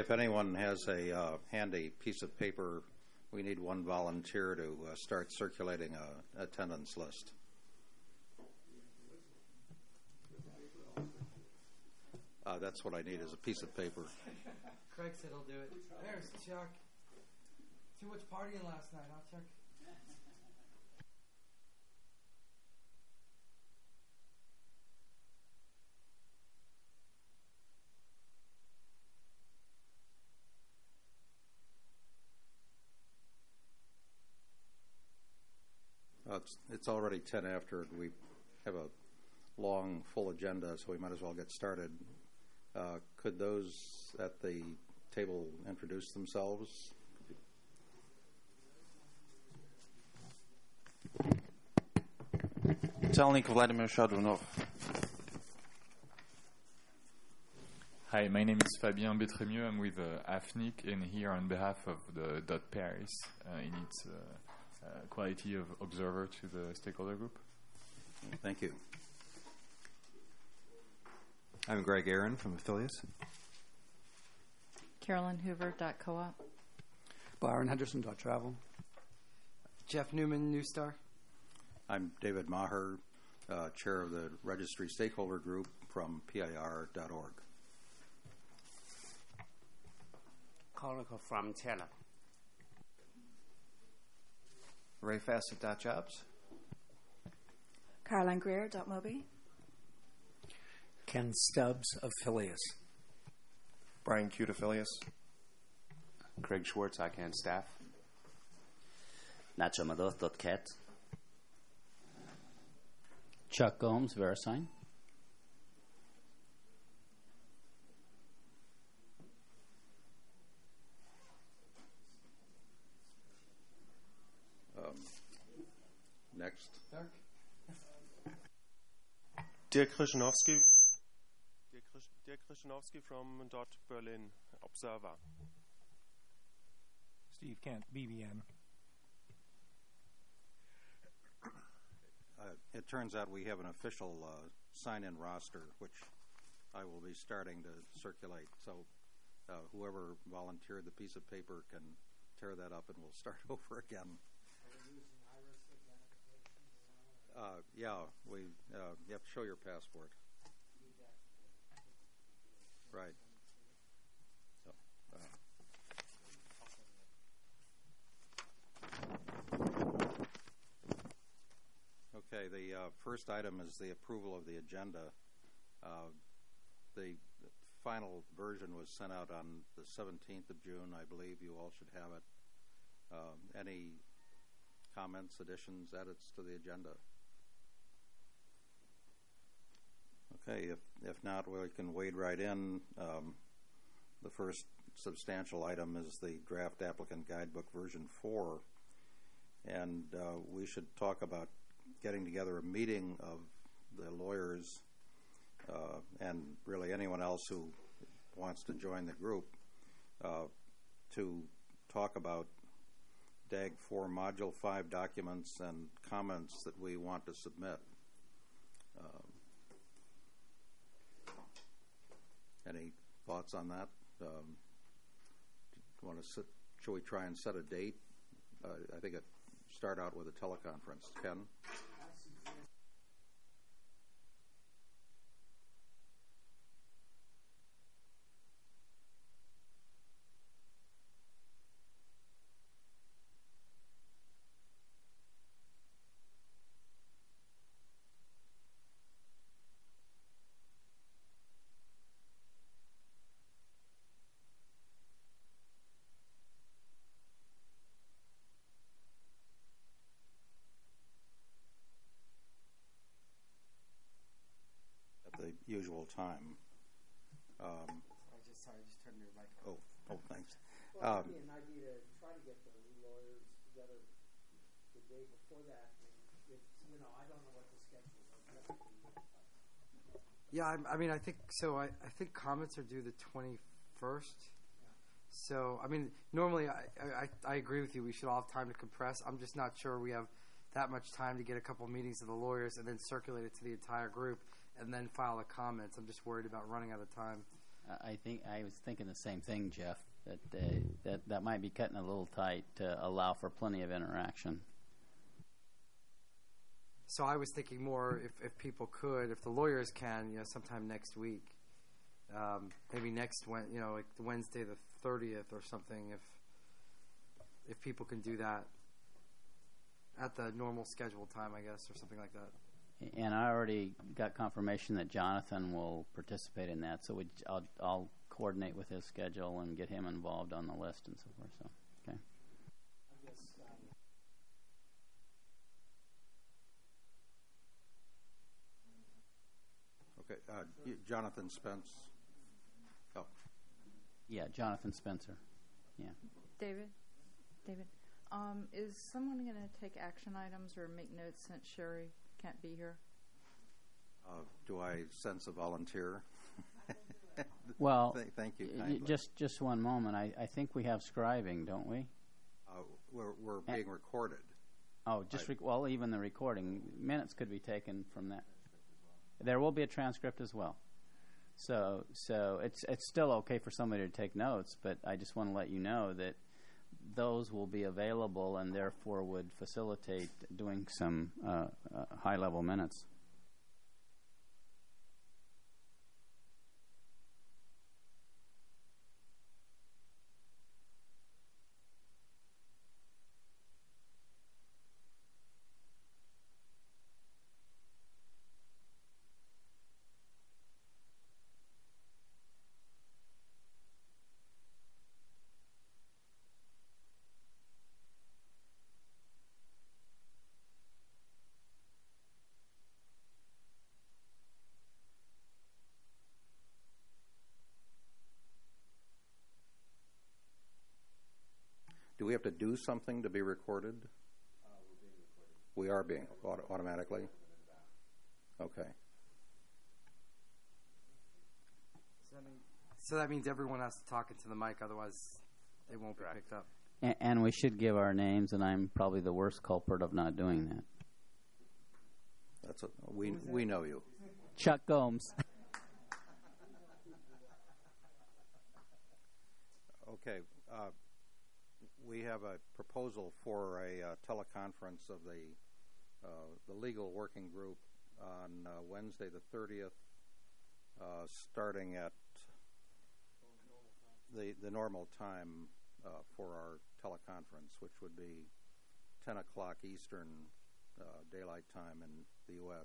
if anyone has a handy piece of paper, we need one volunteer to start circulating a attendance list. That's what I need, is a piece of paper. Craig said he'll do it. There's Chuck. Too much partying last night, huh, Chuck? It's already 10 after. We have a long, full agenda, so we might as well get started. Could those at the table introduce themselves? Telnik Vladimir Shadunov. Hi, my name is Fabien Betremieux. I'm with AFNIC and here on behalf of the Dot Paris in its quality of observer to the stakeholder group. Thank you. I'm Greg Aaron from Affiliates. Carolyn Hoover, .coop. Byron Henderson, .travel. Jeff Newman, New Star. I'm David Maher, chair of the Registry Stakeholder Group from PIR.org. Corico from Taylor. Ray Fassett, .jobs. Caroline Greer, .mobi. Ken Stubbs of Phileas. Brian Cute, Affiliates. Craig Schwartz, ICANN staff. Nacho Amador, .cat. Chuck Gomes, VeriSign. Next. Dirk Krzyżanowski. Dirk Krzyżanowski from Berlin Observer. Steve Kent, BBN. It turns out we have an official sign-in roster, which I will be starting to circulate. So whoever volunteered the piece of paper can tear that up and we'll start over again. Yeah, you have to show your passport. Right. So, okay, the first item is the approval of the agenda. The final version was sent out on the 17th of June. I believe you all should have it. Any comments, additions, edits to the agenda? Okay, if not, we can wade right in. The first substantial item is the draft applicant guidebook version 4. And we should talk about getting together a meeting of the lawyers and really anyone else who wants to join the group to talk about DAG 4 Module 5 documents and comments that we want to submit. Any thoughts on that? Shall we try and set a date? I think it start out with a teleconference. Ken? The usual time. Sorry, I just turned your mic on. Oh, thanks. Well, it'd be an idea to try to get the lawyers together the day before that. If, I don't know what the schedule is. Yeah, I mean, I think so. I think comments are due the 21st. So, I mean, normally I agree with you. We should all have time to compress. I'm just not sure we have that much time to get a couple meetings of the lawyers and then circulate it to the entire group and then file the comments. I'm just worried about running out of time. I think I was thinking the same thing, Jeff. That might be cutting a little tight to allow for plenty of interaction. So I was thinking more if people could, if the lawyers can, sometime next week, maybe next like Wednesday the 30th or something, if people can do that at the normal scheduled time, I guess, or something like that. And I already got confirmation that Jonathan will participate in that, so I'll coordinate with his schedule and get him involved on the list and so forth. So, okay. Okay, Jonathan Spence. Oh. Yeah, Jonathan Spencer. Yeah. David, is someone going to take action items or make notes since Sherry can't be here? Do I sense a volunteer? Well, thank you kindly. Just one moment. I think we have scribing, don't we? We're being recorded. Oh, well, even the recording minutes could be taken from that. There will be a transcript as well. So it's still okay for somebody to take notes, but I just want to let you know that those will be available and therefore would facilitate doing some high-level minutes. Do we have to do something to be recorded? We're being recorded. We are being automatically? Okay. So that means everyone has to talk into the mic, otherwise they won't be picked up. And we should give our names, and I'm probably the worst culprit of not doing that. We know you. Chuck Gomes. Okay. We have a proposal for a teleconference of the legal working group on Wednesday the 30th, starting at the normal time for our teleconference, which would be 10 o'clock Eastern Daylight Time in the U.S.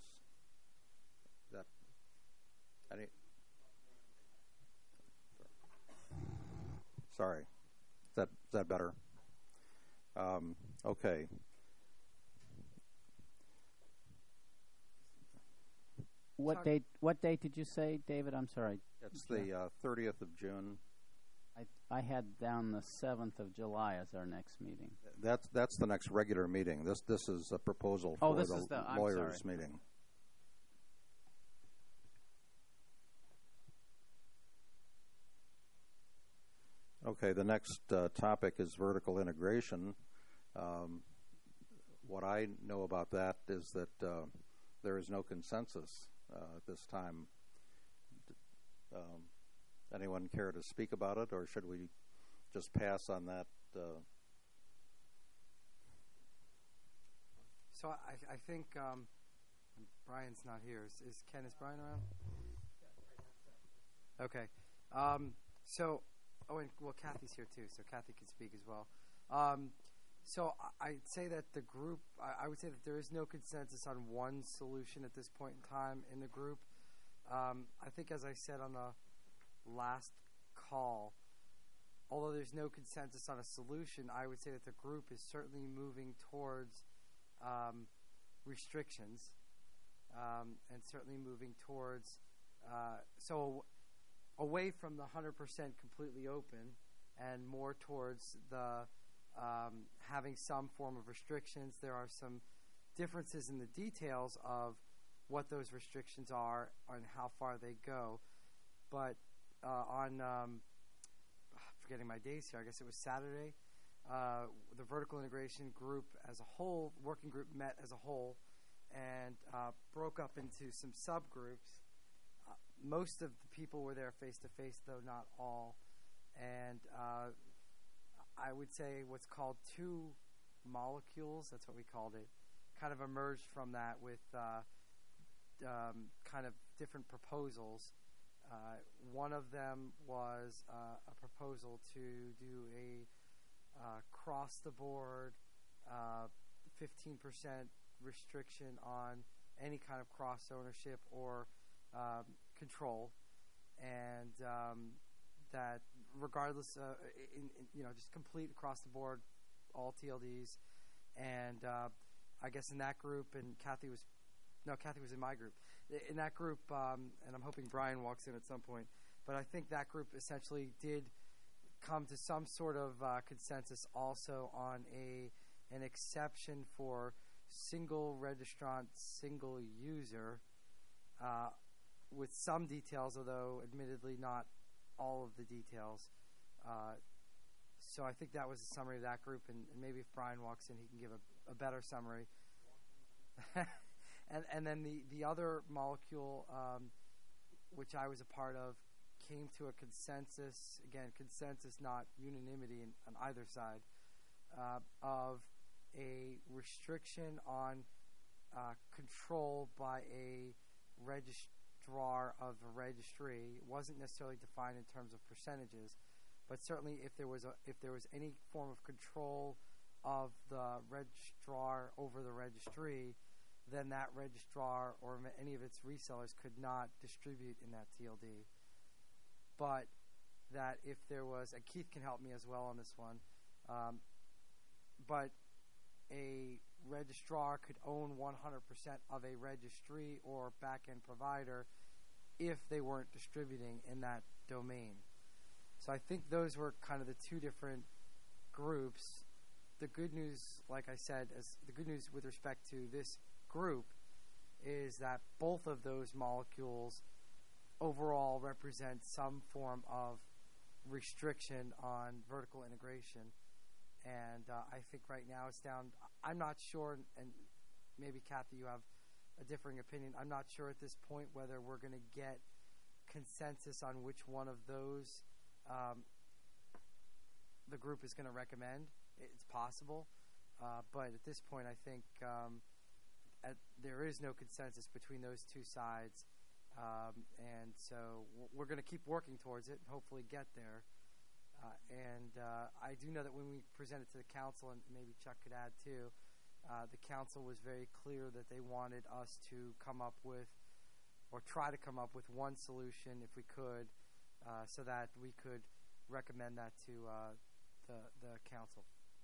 Sorry. Is that better? Okay. What date did you say, David? I'm sorry. It's the 30th of June. I had down the 7th of July as our next meeting. That's the next regular meeting. This is a proposal for the lawyers' meeting. Okay, the next topic is vertical integration. What I know about that is that there is no consensus at this time. Anyone care to speak about it, or should we just pass on that? So I think Brian's not here. Is Brian around? Okay. Kathy's here too, so Kathy can speak as well. So I'd say that the group, I would say that there is no consensus on one solution at this point in time in the group. I think, as I said on the last call, although there's no consensus on a solution, I would say that the group is certainly moving towards restrictions and certainly moving towards away from the 100% completely open and more towards the having some form of restrictions. There are some differences in the details of what those restrictions are and how far they go. But forgetting my days here, I guess it was Saturday, the vertical integration group as a whole, working group met as a whole and broke up into some subgroups. most of the people were there face to face, though not all. And I would say what's called two molecules, that's what we called it, kind of emerged from that with kind of different proposals. One of them was a proposal to do a cross-the-board 15% restriction on any kind of cross-ownership or control, and that regardless, just complete across-the-board, all TLDs. And I guess in that group, and Kathy was in my group. In that group, and I'm hoping Brian walks in at some point, but I think that group essentially did come to some sort of consensus also on an exception for single registrant, single user, with some details, although admittedly not all of the details. So I think that was a summary of that group, and maybe if Brian walks in, he can give a better summary. And then the other molecule, which I was a part of, came to a consensus, again, consensus, not unanimity on either side, of a restriction on control by a registrar of a registry. It wasn't necessarily defined in terms of percentages, but certainly if there was any form of control of the registrar over the registry, then that registrar or any of its resellers could not distribute in that TLD. But that if there was, and Keith can help me as well on this one, but a registrar could own 100% of a registry or back-end provider if they weren't distributing in that domain. So I think those were kind of the two different groups. The good news, like I said, the good news with respect to this group is that both of those molecules overall represent some form of restriction on vertical integration. And I think right now it's down. I'm not sure, and maybe Kathy, you have a differing opinion. I'm not sure at this point whether we're going to get consensus on which one of those the group is going to recommend. It's possible. But at this point, I think there is no consensus between those two sides. And so we're going to keep working towards it and hopefully get there. And I do know that when we presented to the council, and maybe Chuck could add too, the council was very clear that they wanted us to come up with, or try to come up with, one solution if we could, so that we could recommend that to the council.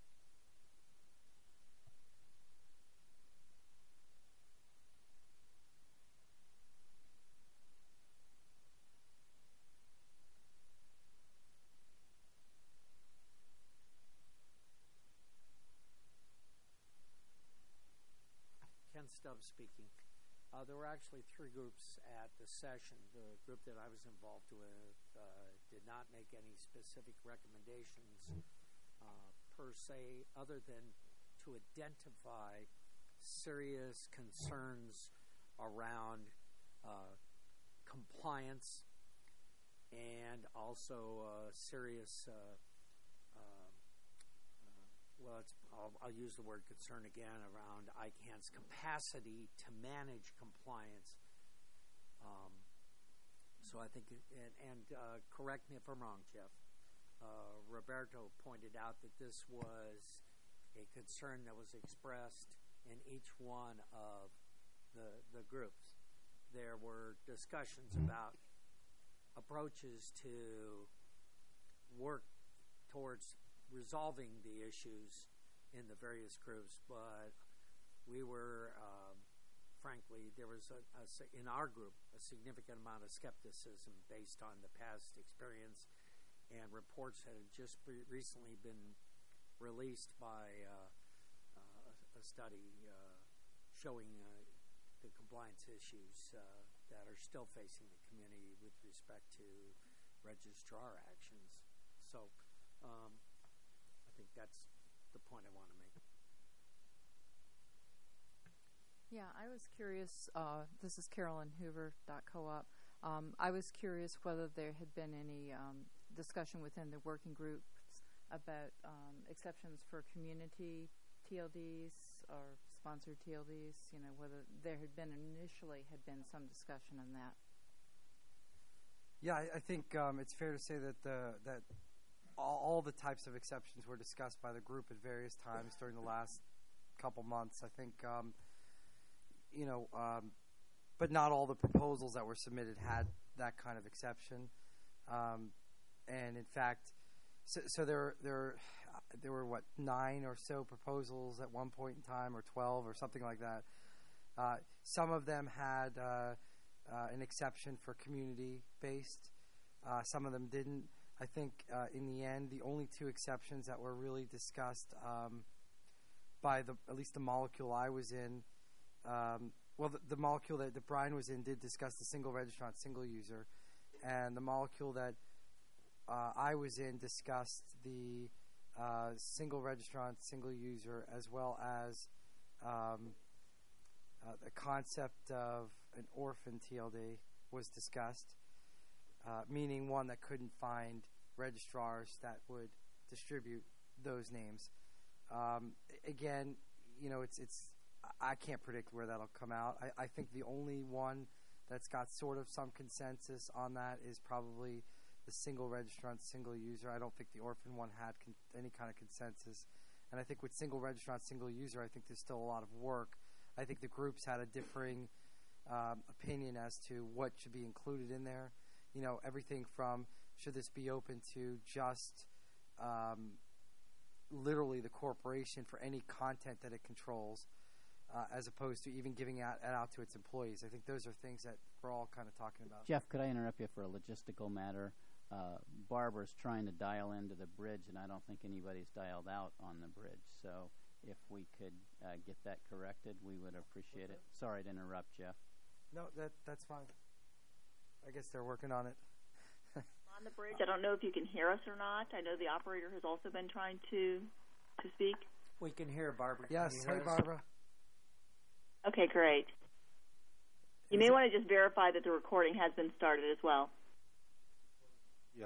Ken Stubbs speaking. There were actually three groups at the session. The group that I was involved with did not make any specific recommendations per se, other than to identify serious concerns around compliance and also serious I'll use the word concern again around ICANN's capacity to manage compliance. So I think, and correct me if I'm wrong, Jeff, Roberto pointed out that this was a concern that was expressed in each one of the groups. There were discussions about approaches to work towards resolving the issues in the various groups, but we were, frankly, there was in our group a significant amount of skepticism based on the past experience and reports that had just recently been released by a study showing the compliance issues that are still facing the community with respect to registrar actions. So I think that's the point I want to make. Yeah, I was curious. This is Carolyn Hoover, .coop. I was curious whether there had been any discussion within the working groups about exceptions for community TLDs or sponsored TLDs, whether there had been some discussion on that. Yeah, I think it's fair to say that all the types of exceptions were discussed by the group at various times during the last couple months. I think, but not all the proposals that were submitted had that kind of exception. And in fact, so there were what, 9 or so proposals at one point in time, or 12 or something like that. Some of them had an exception for community-based. Some of them didn't. I think in the end, the only 2 exceptions that were really discussed by at least the molecule I was in, the molecule that Brian was in did discuss the single registrant, single user, and the molecule that I was in discussed the single registrant, single user, as well as the concept of an orphan TLD was discussed, meaning one that couldn't find registrars that would distribute those names. Again, I can't predict where that'll come out. I think the only one that's got sort of some consensus on that is probably the single registrant, single user. I don't think the orphan one had any kind of consensus. And I think with single registrant, single user, I think there's still a lot of work. I think the groups had a differing opinion as to what should be included in there. Everything from should this be open to just literally the corporation for any content that it controls, as opposed to even giving it out to its employees. I think those are things that we're all kind of talking about. Jeff, could I interrupt you for a logistical matter? Barbara's trying to dial into the bridge, and I don't think anybody's dialed out on the bridge. So if we could get that corrected, we would appreciate it. Sorry to interrupt, Jeff. No, that's fine. I guess they're working on it. On the bridge, I don't know if you can hear us or not. I know the operator has also been trying to speak. We can hear Barbara. Yes, hey, Barbara. Okay, great. You may want to just verify that the recording has been started as well. Yeah.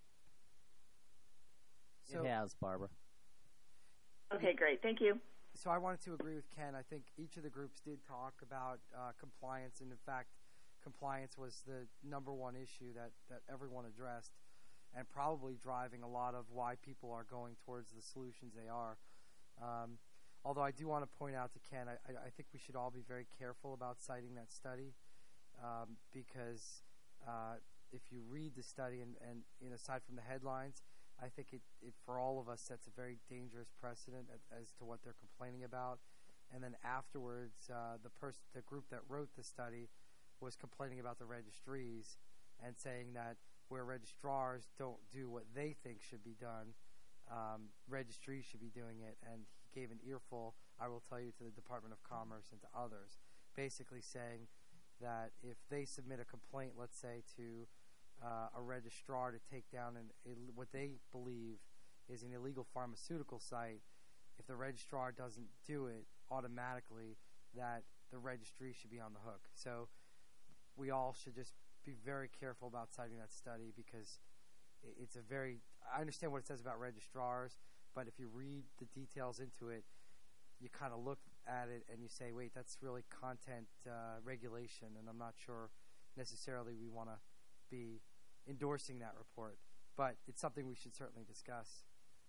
It has, Barbara. Okay, great. Thank you. So I wanted to agree with Ken. I think each of the groups did talk about compliance, and in fact, compliance was the number one issue that everyone addressed, and probably driving a lot of why people are going towards the solutions they are. Although I do want to point out to Ken, I think we should all be very careful about citing that study, because if you read the study and aside from the headlines, I think it for all of us sets a very dangerous precedent as to what they're complaining about. And then afterwards, the group that wrote the study was complaining about the registries and saying that where registrars don't do what they think should be done, registries should be doing it. And he gave an earful, I will tell you, to the Department of Commerce and to others, basically saying that if they submit a complaint, let's say, to a registrar to take down what they believe is an illegal pharmaceutical site, if the registrar doesn't do it automatically, that the registry should be on the hook. So we all should just be very careful about citing that study, because it's I understand what it says about registrars, but if you read the details into it, you kind of look at it and you say, wait, that's really content regulation, and I'm not sure necessarily we want to be endorsing that report. But it's something we should certainly discuss.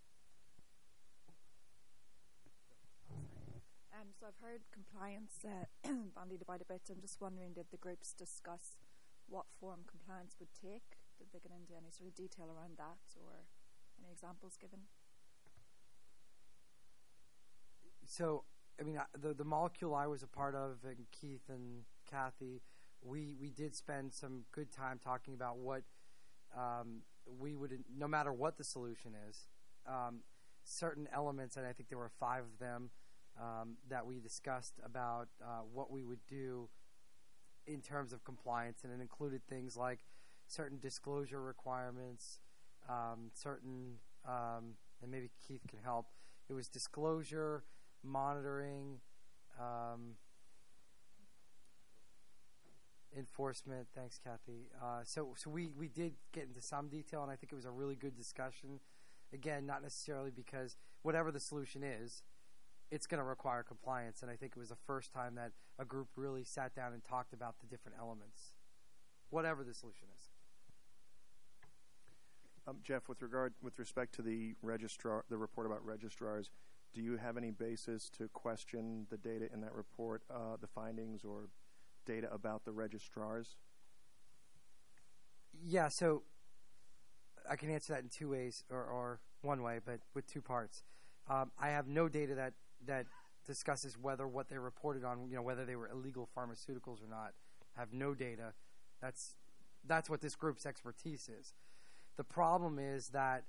So I've heard compliance bandied about a bit. I'm just wondering, did the groups discuss what form compliance would take? Did they get into any sort of detail around that, or any examples given? So, I mean, the molecule I was a part of, and Keith and Kathy, we did spend some good time talking about what we would, no matter what the solution is, certain elements, and I think there were 5 of them, that we discussed about what we would do in terms of compliance, and it included things like certain disclosure requirements, certain, and maybe Keith can help. It was disclosure, monitoring, enforcement. Thanks, Kathy. So we did get into some detail, and I think it was a really good discussion. Again, not necessarily because whatever the solution is, it's going to require compliance, and I think it was the first time that a group really sat down and talked about the different elements, whatever the solution is. Jeff, with respect to the report about registrars, do you have any basis to question the data in that report, the findings or data about the registrars? Yeah, so I can answer that in two ways, or one way, but with two parts. I have no data that discusses whether what they reported on, whether they were illegal pharmaceuticals or not. I have no data. That's what this group's expertise is. The problem is that,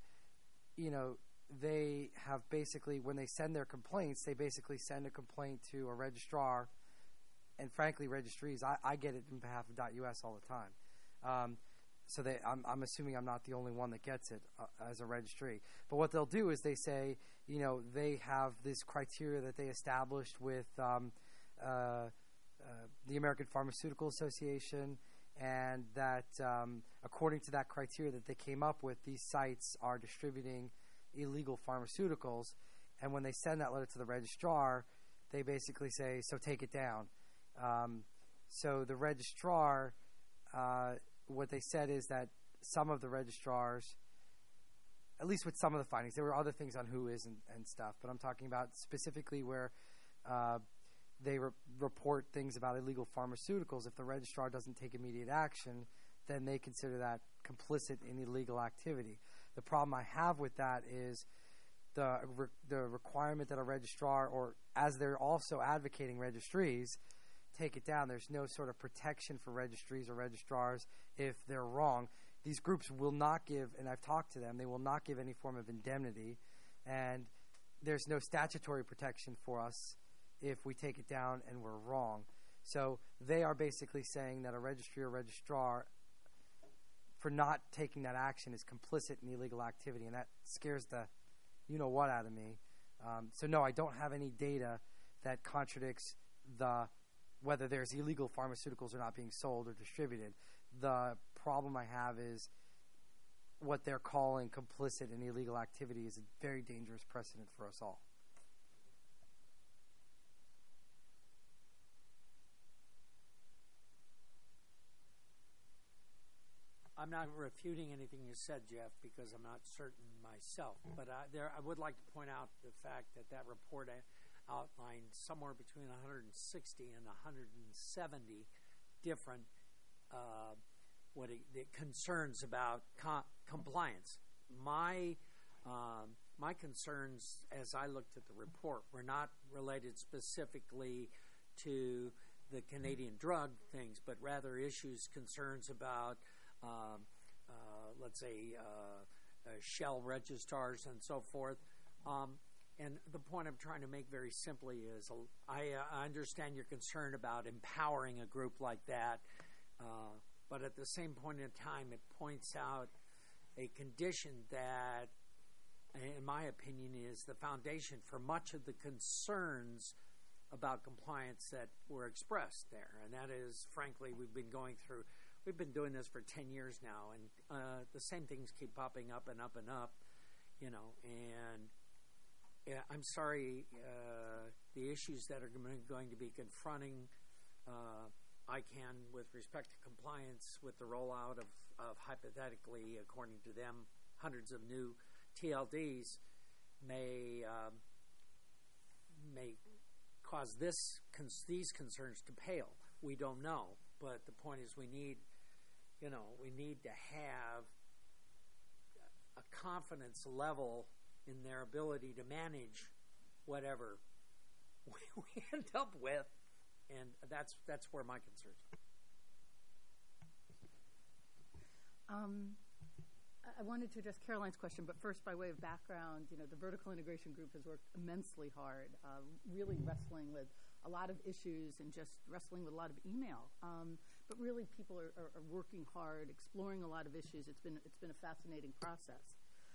they have basically, when they send their complaints, they basically send a complaint to a registrar, and frankly, registries, I get it on behalf of .us all the time. So I'm assuming I'm not the only one that gets it as a registry. But what they'll do is they say, they have this criteria that they established with the American Pharmaceutical Association, and that according to that criteria that they came up with, these sites are distributing illegal pharmaceuticals. And when they send that letter to the registrar, they basically say, so take it down. So the registrar, what they said is that some of the registrars, at least with some of the findings, there were other things on who is and stuff, but I'm talking about specifically where they report things about illegal pharmaceuticals. If the registrar doesn't take immediate action, then they consider that complicit in illegal activity. The problem I have with that is the requirement that a registrar, or as they're also advocating registries, take it down. There's no sort of protection for registries or registrars if they're wrong. These groups will not give, and I've talked to them, they will not give any form of indemnity, and there's no statutory protection for us if we take it down and we're wrong. So they are basically saying that a registry or registrar, for not taking that action, is complicit in illegal activity, and that scares the you-know-what out of me. So no, I don't have any data that contradicts whether there's illegal pharmaceuticals are not being sold or distributed. The problem I have is what they're calling complicit in illegal activity is a very dangerous precedent for us all. I'm not refuting anything you said, Jeff, because I'm not certain myself. But I would like to point out the fact that report outlined somewhere between 160 and 170 different the concerns about compliance. My concerns, as I looked at the report, were not related specifically to the Canadian drug things, but rather concerns about let's say shell registrars and so forth. And the point I'm trying to make very simply is I understand your concern about empowering a group like that, but at the same point in time, it points out a condition that, in my opinion, is the foundation for much of the concerns about compliance that were expressed there. And that is, frankly, we've been doing this for 10 years now, and the same things keep popping up and up and up, and I'm sorry, the issues that are going to be confronting ICANN with respect to compliance with the rollout of hypothetically, according to them, hundreds of new TLDs may cause these concerns to pale. We don't know, but the point is we need to have a confidence level in their ability to manage whatever we end up with, and that's where my concerns are. I wanted to address Caroline's question, but first, by way of background, the Vertical Integration Group has worked immensely hard, really wrestling with a lot of issues and just wrestling with a lot of email. But really, people are working hard, exploring a lot of issues. It's been a fascinating process.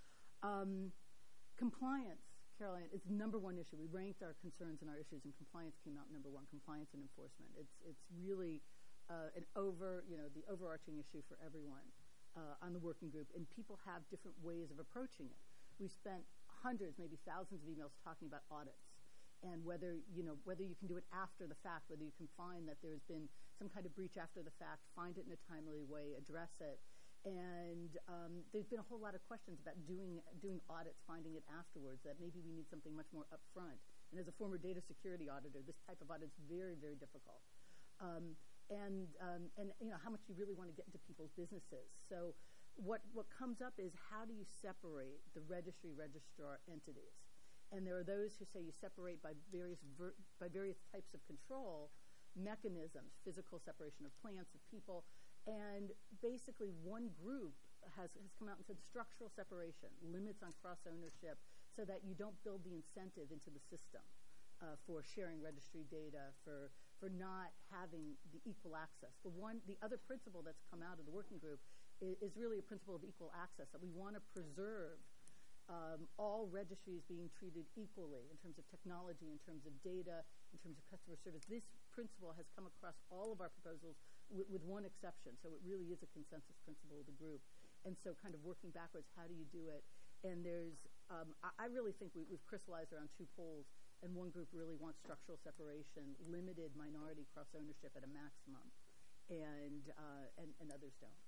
Compliance, Caroline, is the number one issue. We ranked our concerns and our issues, and compliance came out number one, compliance and enforcement. It's really the overarching issue for everyone on the working group, and people have different ways of approaching it. We've spent hundreds, maybe thousands of emails talking about audits and whether you can do it after the fact, whether you can find that there's been some kind of breach after the fact, find it in a timely way, address it. And there's been a whole lot of questions about doing audits, finding it afterwards, that maybe we need something much more upfront. And as a former data security auditor, this type of audit is very, very difficult. And how much you really want to get into people's businesses. So what comes up is, how do you separate the registrar entities? And there are those who say you separate by various types of control mechanisms, physical separation of plants, of people. And basically one group has come out and said structural separation, limits on cross-ownership, so that you don't build the incentive into the system for sharing registry data, for not having the equal access. The other principle that's come out of the working group is really a principle of equal access, that we want to preserve all registries being treated equally in terms of technology, in terms of data, in terms of customer service. This principle has come across all of our proposals with one exception, so it really is a consensus principle of the group. And so kind of working backwards, how do you do it? And there's, I really think we've crystallized around two poles, and one group really wants structural separation, limited minority cross-ownership at a maximum, and others don't.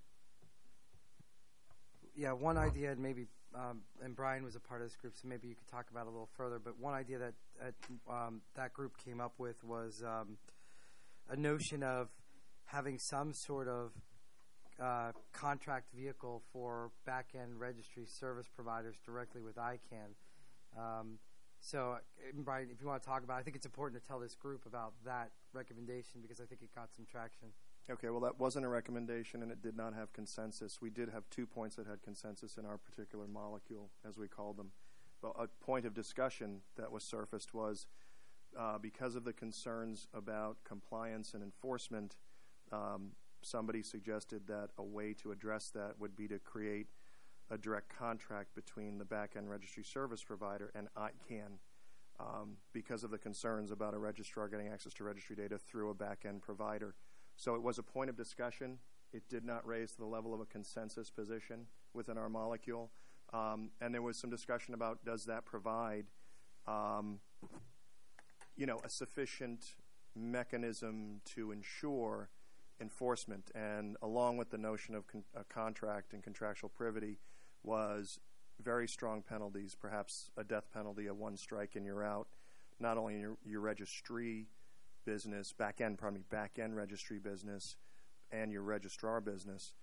Yeah, one idea, and maybe, and Brian was a part of this group, so maybe you could talk about it a little further, but one idea that that group came up with was a notion of having some sort of contract vehicle for back-end registry service providers directly with ICANN. So, Brian, if you want to talk about it, I think it's important to tell this group about that recommendation, because I think it got some traction. Okay, well, that wasn't a recommendation, and it did not have consensus. We did have 2 points that had consensus in our particular molecule, as we called them. But a point of discussion that was surfaced was because of the concerns about compliance and enforcement, somebody suggested that a way to address that would be to create a direct contract between the back-end registry service provider and ICANN, because of the concerns about a registrar getting access to registry data through a back-end provider. So it was a point of discussion. It did not raise to the level of a consensus position within our molecule. And there was some discussion about, does that provide a sufficient mechanism to ensure enforcement? And along with the notion of a contract and contractual privity was very strong penalties, perhaps a death penalty, a one strike and you're out, not only in your registry business, back-end registry business and your registrar business,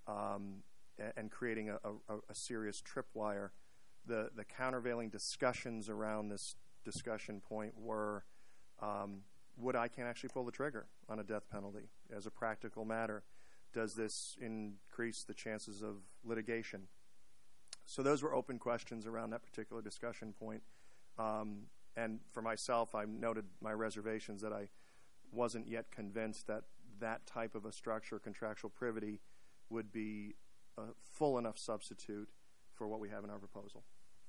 and creating a serious tripwire. The countervailing discussions around this discussion point were, would ICANN actually pull the trigger on a death penalty as a practical matter? Does this increase the chances of litigation? So those were open questions around that particular discussion point. And for myself, I noted my reservations that I wasn't yet convinced that that type of a structure, contractual privity, would be a full enough substitute for what we have in our proposal.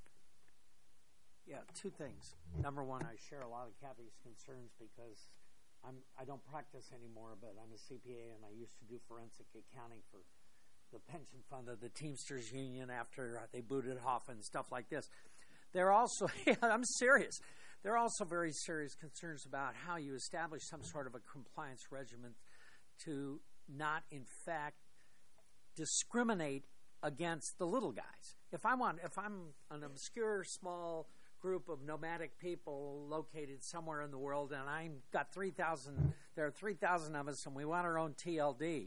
Yeah, 2 things. Number one, I share a lot of Kathy's concerns because I don't practice anymore, but I'm a CPA and I used to do forensic accounting for the pension fund of the Teamsters Union after they booted off and stuff like this. There are also, I'm serious, there are also very serious concerns about how you establish some sort of a compliance regimen to not, in fact, discriminate against the little guys. If I'm an obscure small group of nomadic people located somewhere in the world and I've got 3,000, there are 3,000 of us and we want our own TLD,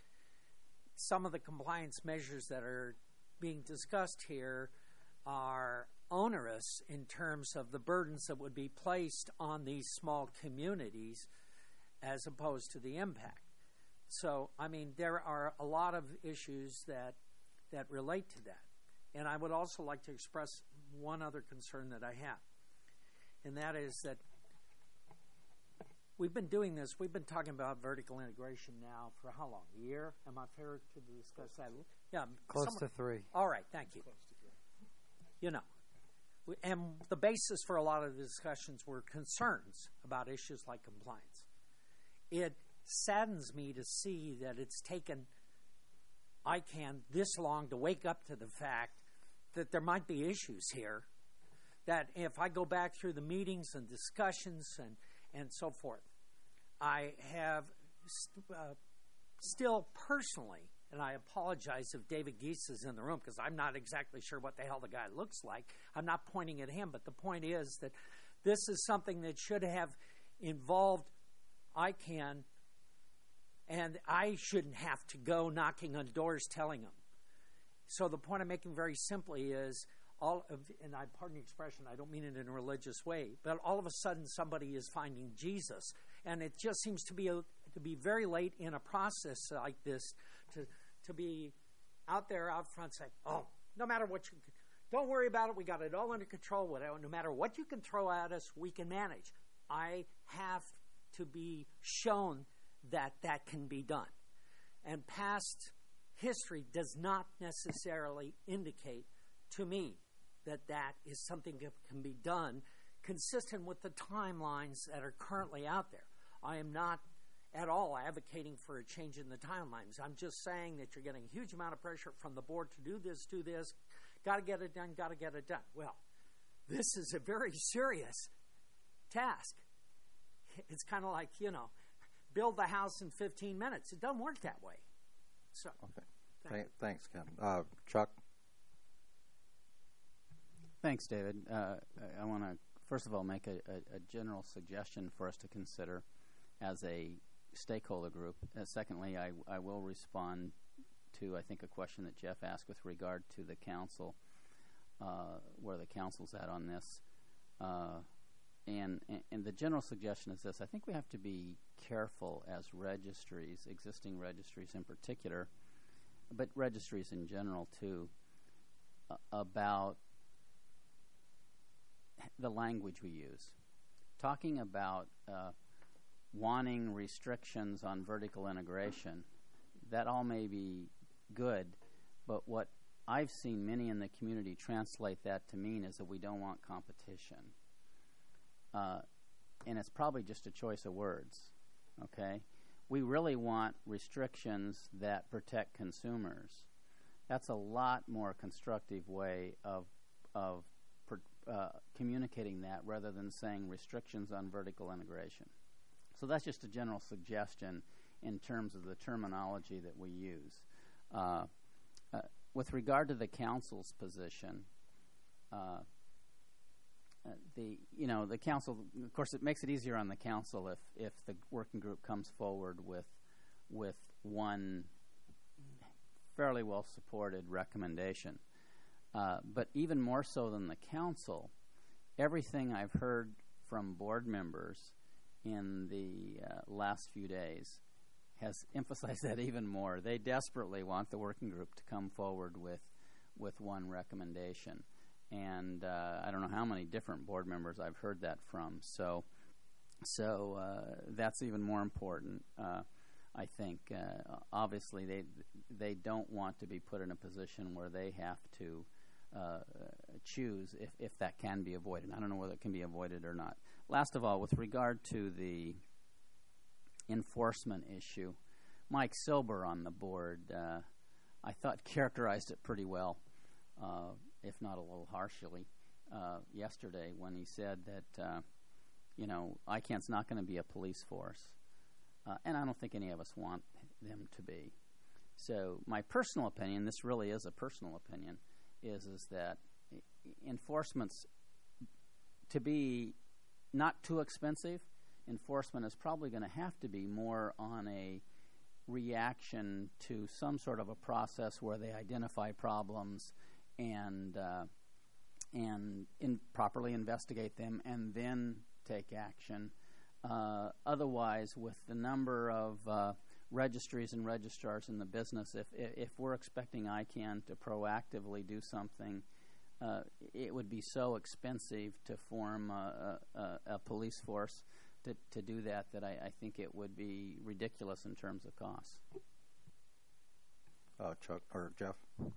some of the compliance measures that are being discussed here are onerous in terms of the burdens that would be placed on these small communities as opposed to the impact. So, I mean, there are a lot of issues that relate to that. And I would also like to express one other concern that I have, and that is that we've been doing this, we've been talking about vertical integration now for how long? A year? Am I fair to discuss that? Yeah. Close to 3. All right, thank you. You know, and the basis for a lot of the discussions were concerns about issues like compliance. saddens me to see that it's taken ICANN this long to wake up to the fact that there might be issues here, that if I go back through the meetings and discussions and so forth, I have still personally, and I apologize if David Geese is in the room because I'm not exactly sure what the hell the guy looks like. I'm not pointing at him, but the point is that this is something that should have involved ICANN, and I shouldn't have to go knocking on doors telling them. So the point I'm making very simply is, and I pardon the expression, I don't mean it in a religious way, but all of a sudden somebody is finding Jesus, and it just seems to be very late in a process like this to be out front saying, oh, no matter what you, don't worry about it, we got it all under control, whatever, no matter what you can throw at us, we can manage. I have to be shown that that can be done. And past history does not necessarily indicate to me that that is something that can be done consistent with the timelines that are currently out there. I am not at all advocating for a change in the timelines. I'm just saying that you're getting a huge amount of pressure from the board to do this, got to get it done, got to get it done. Well, this is a very serious task. It's kind of like, build the house in 15 minutes. It doesn't work that way. So, okay. Thanks, Ken. Chuck? Thanks, David. I want to, first of all, make a general suggestion for us to consider as a stakeholder group. Secondly, I will respond to, I think, a question that Jeff asked with regard to the council, where the council's at on this. And the general suggestion is this. I think we have to be careful as registries, existing registries in particular, but registries in general too, about the language we use. Talking about wanting restrictions on vertical integration, that all may be good, but what I've seen many in the community translate that to mean is that we don't want competition. And it's probably just a choice of words, okay? We really want restrictions that protect consumers. That's a lot more constructive way of communicating that rather than saying restrictions on vertical integration. So that's just a general suggestion in terms of the terminology that we use. With regard to the council's position, the council, of course, it makes it easier on the council if the working group comes forward with one fairly well supported recommendation. But even more so than the council, everything I've heard from board members in the last few days has emphasized that even more. They desperately want the working group to come forward with one recommendation. And I don't know how many different board members I've heard that from. So that's even more important. I think obviously they don't want to be put in a position where they have to choose if that can be avoided. I don't know whether it can be avoided or not. Last of all, with regard to the enforcement issue, Mike Silber on the board, I thought characterized it pretty well, if not a little harshly, yesterday when he said that, ICANN's not going to be a police force. And I don't think any of us want them to be. So my personal opinion, this really is a personal opinion, is that enforcement's to be not too expensive. Enforcement is probably going to have to be more on a reaction to some sort of a process where they identify problems and properly investigate them and then take action. Otherwise, with the number of registries and registrars in the business, if we're expecting ICANN to proactively do something, it would be so expensive to form a police force to do that I think it would be ridiculous in terms of costs. Chuck or Jeff?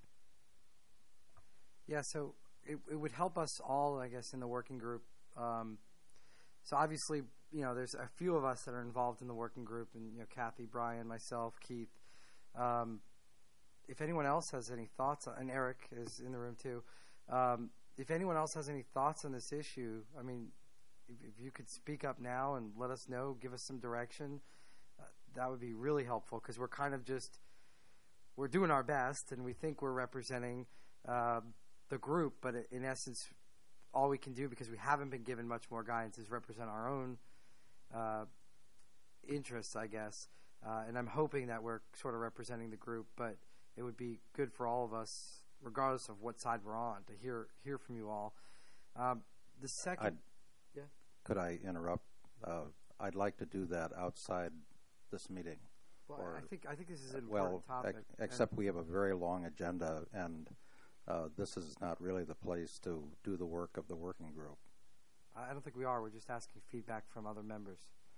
Yeah, so it would help us all, I guess, in the working group. So obviously, there's a few of us that are involved in the working group, and Kathy, Brian, myself, Keith. If anyone else has any thoughts, and Eric is in the room too. If anyone else has any thoughts on this issue, I mean, if you could speak up now and let us know, give us some direction, that would be really helpful, because we're kind of we're doing our best, and we think we're representing the group, but in essence, all we can do, because we haven't been given much more guidance, is represent our own interests, I guess. And I'm hoping that we're sort of representing the group, but it would be good for all of us, regardless of what side we're on, to hear from you all. The second... Could I interrupt? I'd like to do that outside this meeting. Well, I think this is an important topic. Except we have a very long agenda, and this is not really the place to do the work of the working group. I don't think we are. We're just asking feedback from other members.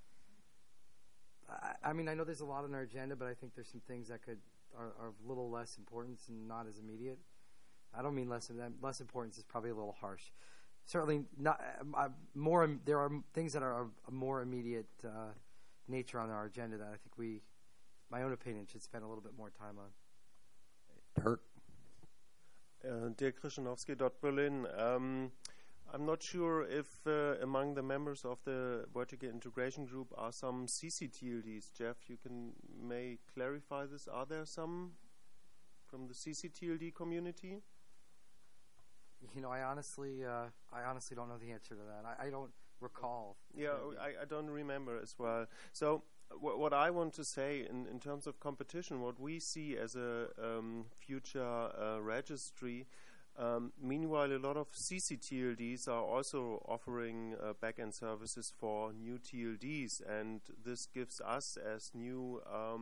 I mean, I know there's a lot on our agenda, but I think there's some things that are of little less importance and not as immediate. I don't mean less importance is probably a little harsh. Certainly not more. There are things that are of a more immediate nature on our agenda that I think my own opinion, should spend a little bit more time on. Bert? Dirk Krzyżanowski, Berlin. I'm not sure if among the members of the vertical integration group are some CCTLDs. Jeff, you may clarify this. Are there some from the CCTLD community? I honestly don't know the answer to that. I don't recall. Yeah, I don't remember as well. So what I want to say in terms of competition, what we see as a future registry, meanwhile, a lot of CCTLDs are also offering backend services for new TLDs, and this gives us as new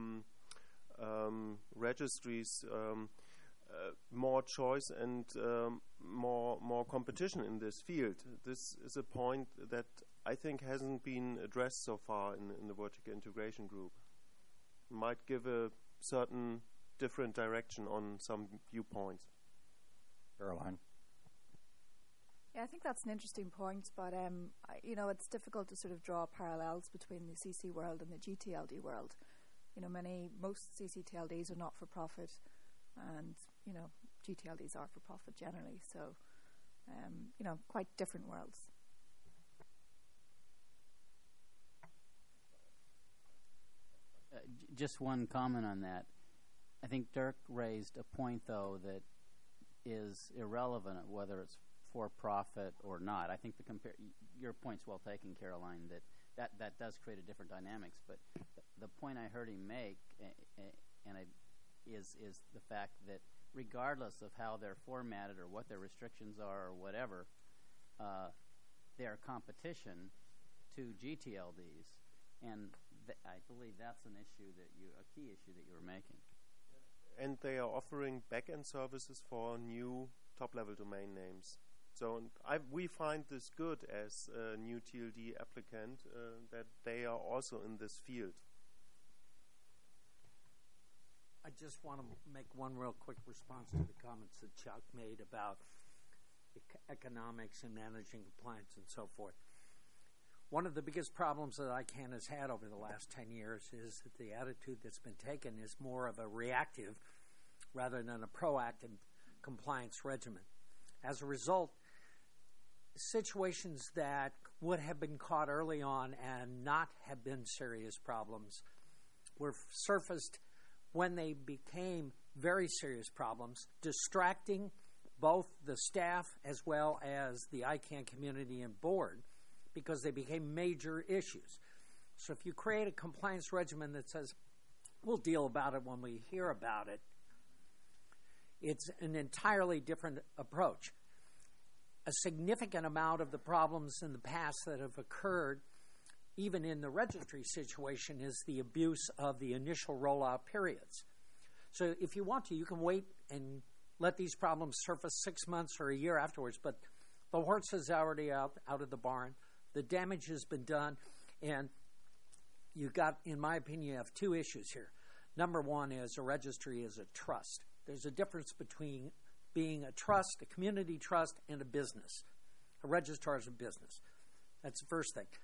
registries more choice and more competition in this field. This is a point that I think hasn't been addressed so far in the vertical integration group. Might give a certain different direction on some viewpoints. Caroline? Yeah, I think that's an interesting point, but it's difficult to sort of draw parallels between the CC world and the GTLD world. Most CCTLDs are not for profit, and GTLDs are for profit generally. So, quite different worlds. Just one comment on that. I think Dirk raised a point, though, that is irrelevant whether it's for profit or not. I think your point's well taken, Caroline, that does create a different dynamics. But the point I heard him make is the fact that regardless of how they're formatted or what their restrictions are or whatever, they're competition to GTLDs, and I believe that's a key issue that you were making. And they are offering backend services for new top-level domain names. So we find this good as a new TLD applicant, that they are also in this field. I just want to make one real quick response to the comments that Chuck made about economics and managing compliance and so forth. One of the biggest problems that ICANN has had over the last 10 years is that the attitude that's been taken is more of a reactive rather than a proactive compliance regimen. As a result, situations that would have been caught early on and not have been serious problems were surfaced when they became very serious problems, distracting both the staff as well as the ICANN community and board, because they became major issues. So if you create a compliance regimen that says, we'll deal about it when we hear about it, it's an entirely different approach. A significant amount of the problems in the past that have occurred, even in the registry situation, is the abuse of the initial rollout periods. So if you want to, you can wait and let these problems surface 6 months or a year afterwards, but the horse is already out of the barn. The damage has been done, and you've got, in my opinion, you have two issues here. Number one is a registry is a trust. There's a difference between being a trust, a community trust, and a business. A registrar is a business. That's the first thing.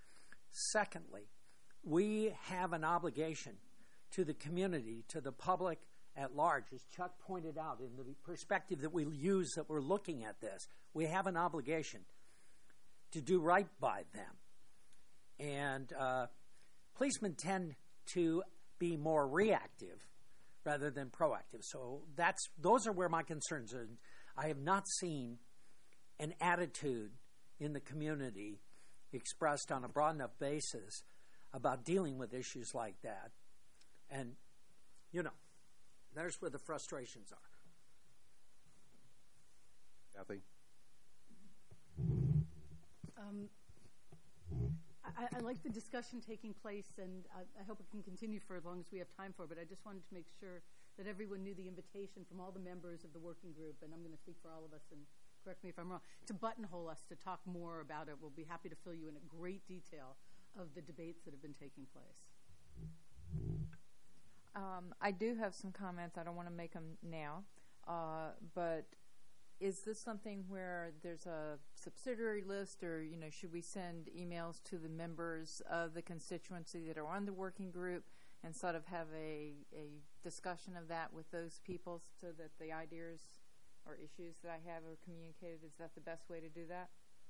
Secondly, we have an obligation to the community, to the public at large, as Chuck pointed out, in the perspective that we use that we're looking at this. We have an obligation to do right by them. And policemen tend to be more reactive rather than proactive. So those are where my concerns are. I have not seen an attitude in the community expressed on a broad enough basis about dealing with issues like that. And, there's where the frustrations are. Kathy? I like the discussion taking place, and I hope it can continue for as long as we have time for, but I just wanted to make sure that everyone knew the invitation from all the members of the working group, and I'm going to speak for all of us, and correct me if I'm wrong, to buttonhole us, to talk more about it. We'll be happy to fill you in at great detail of the debates that have been taking place. I do have some comments. I don't want to make them now, but is this something where there's a subsidiary list, or should we send emails to the members of the constituency that are on the working group and sort of have a discussion of that with those people so that the ideas or issues that I have are communicated? Is that the best way to do that?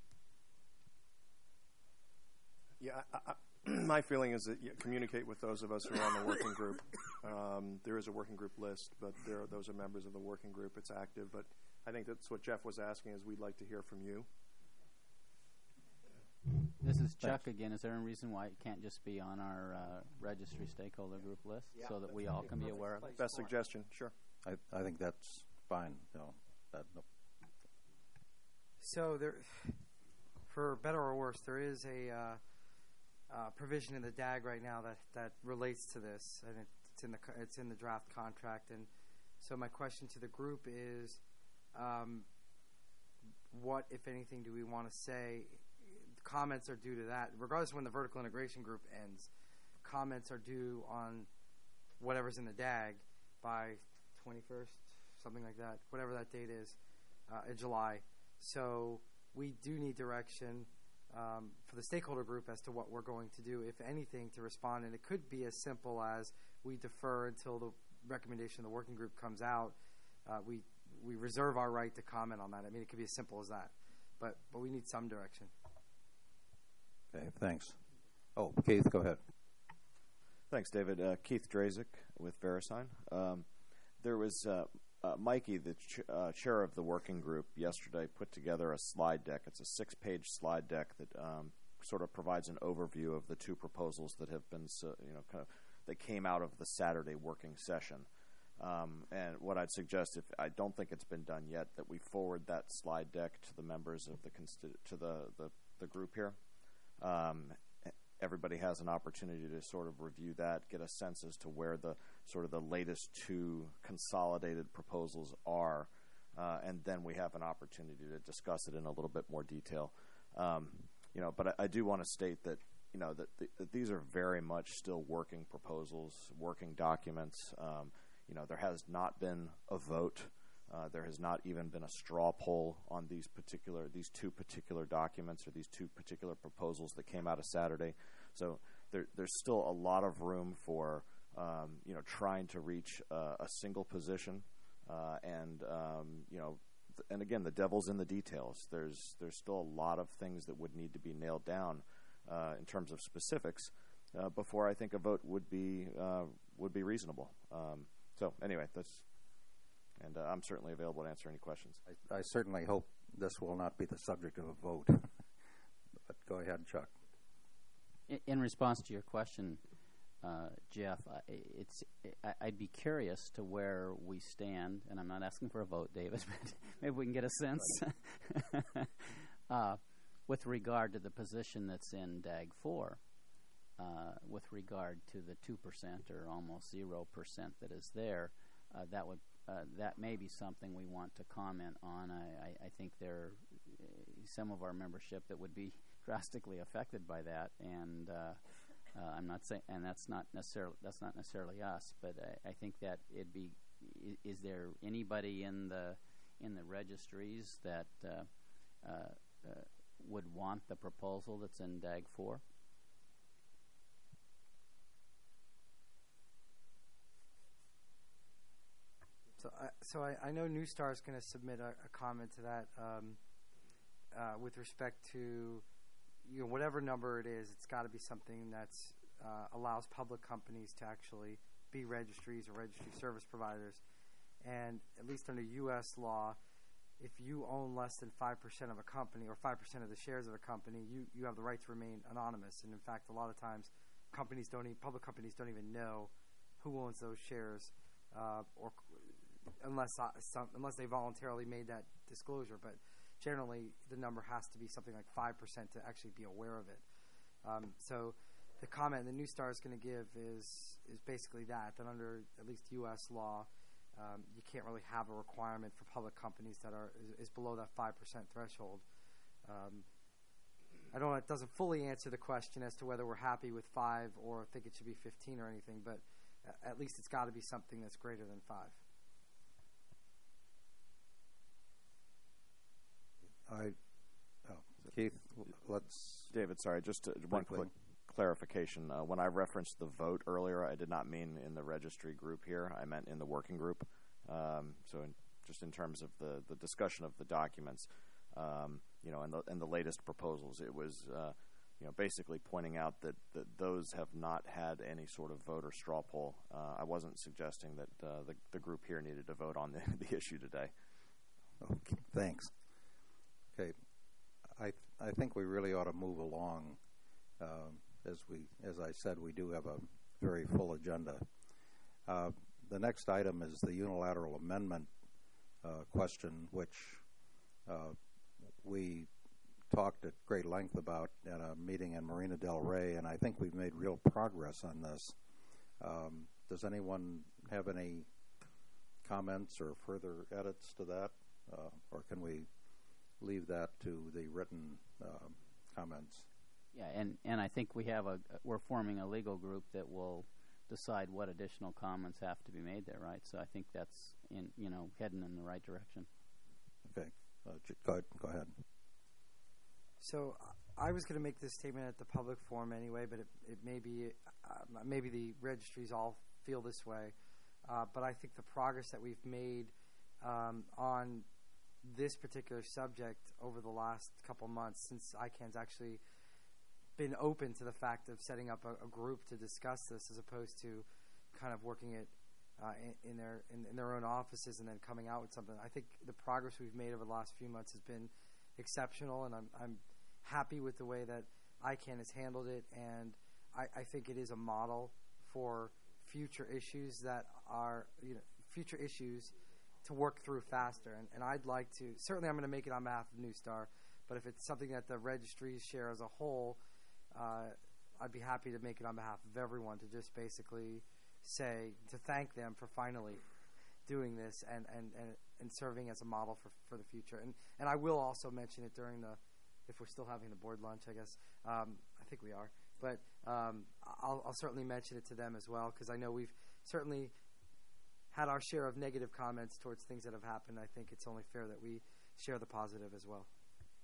Yeah, my feeling is that you communicate with those of us who are on the working group. There is a working group list, but those are members of the working group. It's active, but I think that's what Jeff was asking, is we'd like to hear from you. This is Chuck again. Is there a reason why it can't just be on our registry stakeholder group list so that we all can be aware of it? Best suggestion, sure. I think that's fine. No. So there, for better or worse, there is a provision in the DAG right now that relates to this, and it's in the draft contract. And so my question to the group is, what, if anything, do we want to say? Comments are due to that, regardless of when the vertical integration group ends. Comments are due on whatever's in the DAG by 21st, something like that, whatever that date is, in July. So we do need direction for the stakeholder group as to what we're going to do, if anything, to respond. And it could be as simple as we defer until the recommendation of the working group comes out. We reserve our right to comment on that. I mean, it could be as simple as that. But we need some direction. Okay, thanks. Oh, Keith, go ahead. Thanks, David. Keith Drazik with VeriSign. There was Mikey, the chair of the working group, yesterday put together a slide deck. It's a 6-page slide deck that sort of provides an overview of the two proposals that have been, that came out of the Saturday working session. And what I'd suggest, if I don't think it's been done yet, that we forward that slide deck to the members of the group here. Everybody has an opportunity to sort of review that, get a sense as to where the sort of the latest two consolidated proposals are, and then we have an opportunity to discuss it in a little bit more detail. But I do want to state that that these are very much still working proposals, working documents. There has not been a vote. There has not even been a straw poll on these two particular documents or these two particular proposals that came out of Saturday. So there's still a lot of room for trying to reach a single position, and again, the devil's in the details. There's still a lot of things that would need to be nailed down in terms of specifics before I think a vote would be reasonable. So anyway, and I'm certainly available to answer any questions. I certainly hope this will not be the subject of a vote. But go ahead, Chuck. In response to your question, Jeff, I'd be curious to where we stand, and I'm not asking for a vote, David, but maybe we can get a sense with regard to the position that's in DAG 4, with regard to the 2% or almost 0% that is there. That may be something we want to comment on. I think there are some of our membership that would be drastically affected by that, and I'm not saying, and that's not necessarily us, but I think that it'd be. Is there anybody in the registries that would want the proposal that's in DAG 4? So I know New Star is going to submit a comment to that with respect to whatever number it is. It's got to be something that's allows public companies to actually be registries or registry service providers. And at least under U.S. law, if you own less than 5% of a company or 5% of the shares of a company, you have the right to remain anonymous. And in fact, a lot of times, public companies don't even know who owns those shares, or unless they voluntarily made that disclosure. But generally, the number has to be something like 5% to actually be aware of it. So the comment the New Star is going to give is basically that under at least U.S. law, you can't really have a requirement for public companies that is below that 5% threshold. I don't know, it doesn't fully answer the question as to whether we're happy with 5 or think it should be 15 or anything, but at least it's got to be something that's greater than 5. Keith, let's... David, sorry, just one quick clarification. When I referenced the vote earlier, I did not mean in the registry group here. I meant in the working group. Just in terms of the discussion of the documents, in the latest proposals, it was basically pointing out that those have not had any sort of vote or straw poll. I wasn't suggesting that the group here needed to vote on the issue today. Okay, thanks. Okay, I think we really ought to move along. As I said, we do have a very full agenda. The next item is the unilateral amendment question, which we talked at great length about at a meeting in Marina del Rey, and I think we've made real progress on this. Does anyone have any comments or further edits to that, or can we leave that to the written comments? Yeah, and I think we're forming a legal group that will decide what additional comments have to be made there, right? So I think that's heading in the right direction. Okay, go ahead. So I was going to make this statement at the public forum anyway, but it may be maybe the registries all feel this way. But I think the progress that we've made on this particular subject over the last couple months, since ICANN's actually been open to the fact of setting up a group to discuss this, as opposed to kind of working it in their own offices and then coming out with something. I think the progress we've made over the last few months has been exceptional, and I'm happy with the way that ICANN has handled it, and I think it is a model for future issues that are future issues to work through faster. And I'd like to, certainly I'm going to make it on behalf of New Star, but if it's something that the registries share as a whole, I'd be happy to make it on behalf of everyone to just basically to thank them for finally doing this and serving as a model for the future. And I will also mention it during if we're still having the board lunch, I guess. I think we are. But I'll certainly mention it to them as well, because I know we've certainly had our share of negative comments towards things that have happened. I think it's only fair that we share the positive as well.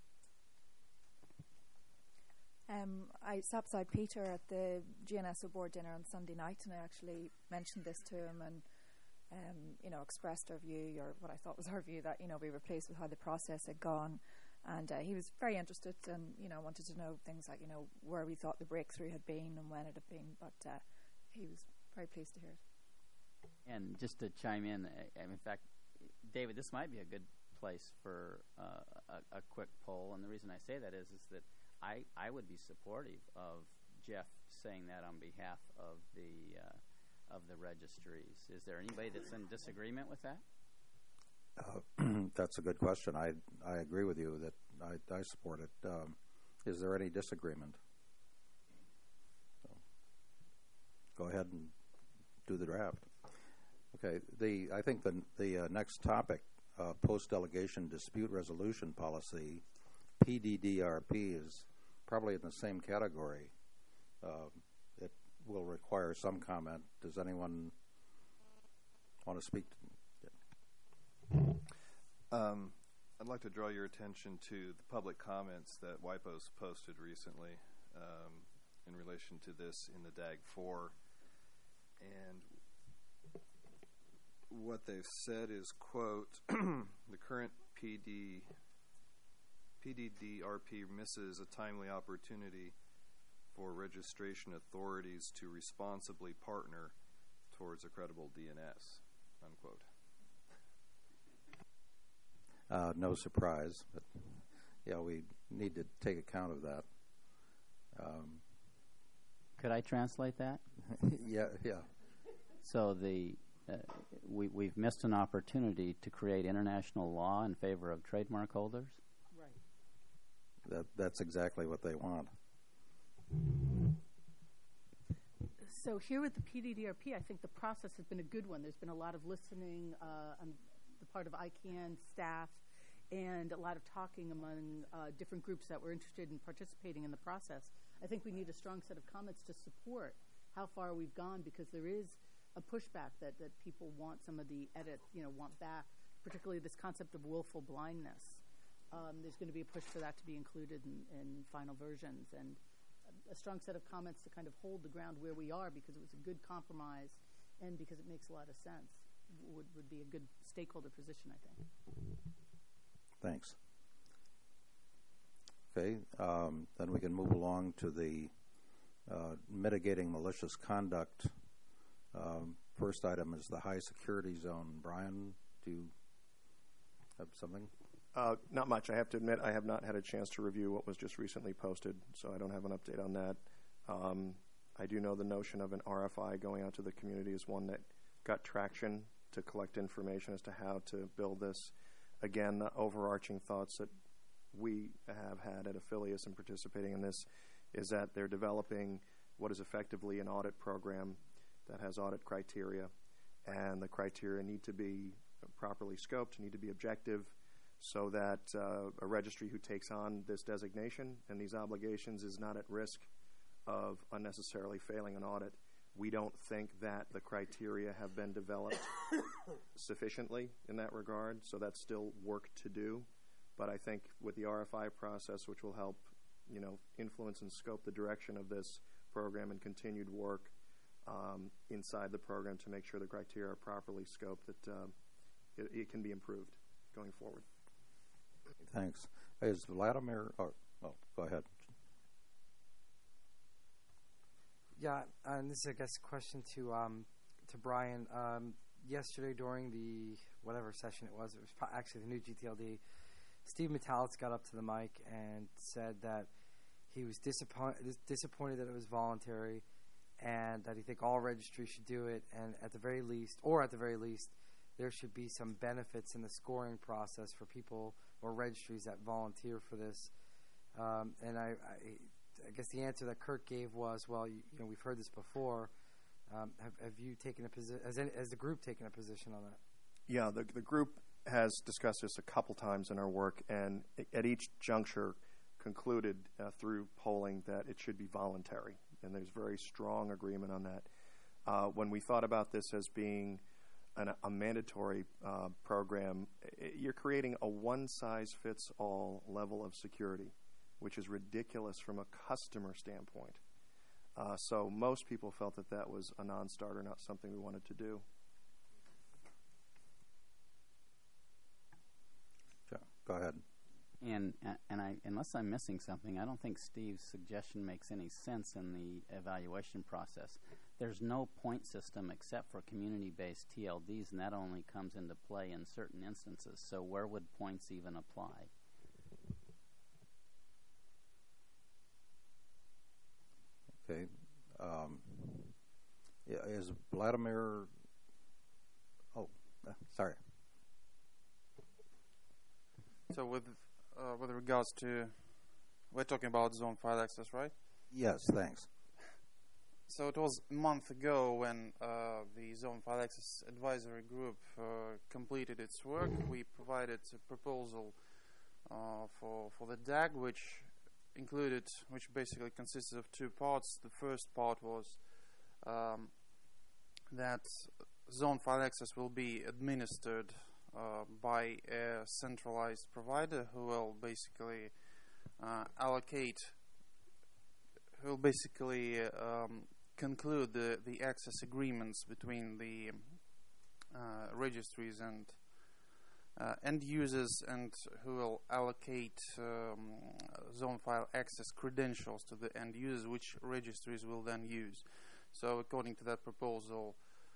I sat beside Peter at the GNSO board dinner on Sunday night, and I actually mentioned this to him and expressed our view, or what I thought was our view, that we were pleased with how the process had gone. And he was very interested and, wanted to know things like, where we thought the breakthrough had been and when it had been. But he was very pleased to hear it. And just to chime in fact, David, this might be a good place for a quick poll. And the reason I say that is that I would be supportive of Jeff saying that on behalf of the registries. Is there anybody that's in disagreement with that? That's a good question. I agree with you that I support it. Is there any disagreement? Go ahead and do the draft. Okay. I think the next topic, post-delegation dispute resolution policy, PDDRP, is probably in the same category. It will require some comment. Does anyone want to speak to I'd like to draw your attention to the public comments that WIPO's posted recently in relation to this in the DAG 4. And what they've said is, quote, the current PDDRP misses a timely opportunity for registration authorities to responsibly partner towards a credible DNS, unquote. No surprise, but yeah, we need to take account of that. Could I translate that? Yeah. So we've missed an opportunity to create international law in favor of trademark holders? Right. That's exactly what they want. So here with the PDDRP, I think the process has been a good one. There's been a lot of listening on the part of ICANN staff and a lot of talking among different groups that were interested in participating in the process. I think we need a strong set of comments to support how far we've gone, because there is a pushback that people want some of the edits, want back, particularly this concept of willful blindness. There's going to be a push for that to be included in final versions, and a strong set of comments to kind of hold the ground where we are, because it was a good compromise and because it makes a lot of sense, would be a good stakeholder position, I think. Thanks. Okay, then we can move along to the mitigating malicious conduct. First item is the high security zone. Brian, do you have something? Not much. I have to admit I have not had a chance to review what was just recently posted, so I don't have an update on that. I do know the notion of an RFI going out to the community is one that got traction to collect information as to how to build this. Again, the overarching thoughts that we have had at Affilius in participating in this is that they're developing what is effectively an audit program that has audit criteria, and the criteria need to be properly scoped, need to be objective, so that a registry who takes on this designation and these obligations is not at risk of unnecessarily failing an audit. We don't think that the criteria have been developed sufficiently in that regard, so that's still work to do. But I think with the RFI process, which will help, influence and scope the direction of this program, and continued work inside the program to make sure the criteria are properly scoped, that it can be improved going forward. Thanks. Is Vladimir? Go ahead. Yeah, and this is, I guess, a question to Brian. Yesterday during the whatever session it was actually the new GTLD. Steve Metallis got up to the mic and said that he was disappointed that it was voluntary, and that he think all registries should do it, and at the very least, there should be some benefits in the scoring process for people or registries that volunteer for this. And I guess the answer that Kurt gave was, well, we've heard this before. Have you taken a position? Has the group taken a position on that? Yeah, the group has discussed this a couple times in our work, and at each juncture concluded through polling that it should be voluntary, and there's very strong agreement on that. When we thought about this as being a mandatory program, you're creating a one-size-fits-all level of security, which is ridiculous from a customer standpoint. So most people felt that that was a non-starter, not something we wanted to do. Sure. Go ahead. And unless I'm missing something, I don't think Steve's suggestion makes any sense in the evaluation process. There's no point system except for community-based TLDs, and that only comes into play in certain instances. So where would points even apply? Okay. Is Vladimir? Oh, sorry. So with regards to, we're talking about zone file access, right? Yes, thanks. So it was a month ago when the Zone File Access Advisory Group completed its work. We provided a proposal for the DAG, which basically consisted of two parts. The first part was that zone file access will be administered by a centralized provider who will basically conclude the access agreements between the registries and end users, and who will allocate zone file access credentials to the end users, which registries will then use. So according to that proposal,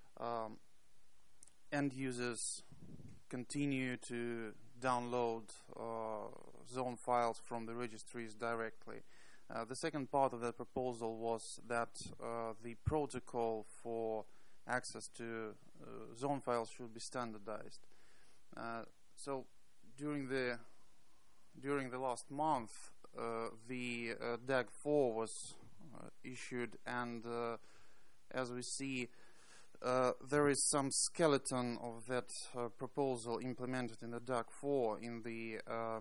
end users continue to download zone files from the registries directly. The second part of that proposal was that the protocol for access to zone files should be standardized. So during the last month, the DAG4 was issued, and as we see, there is some skeleton of that proposal implemented in the DAG4 in the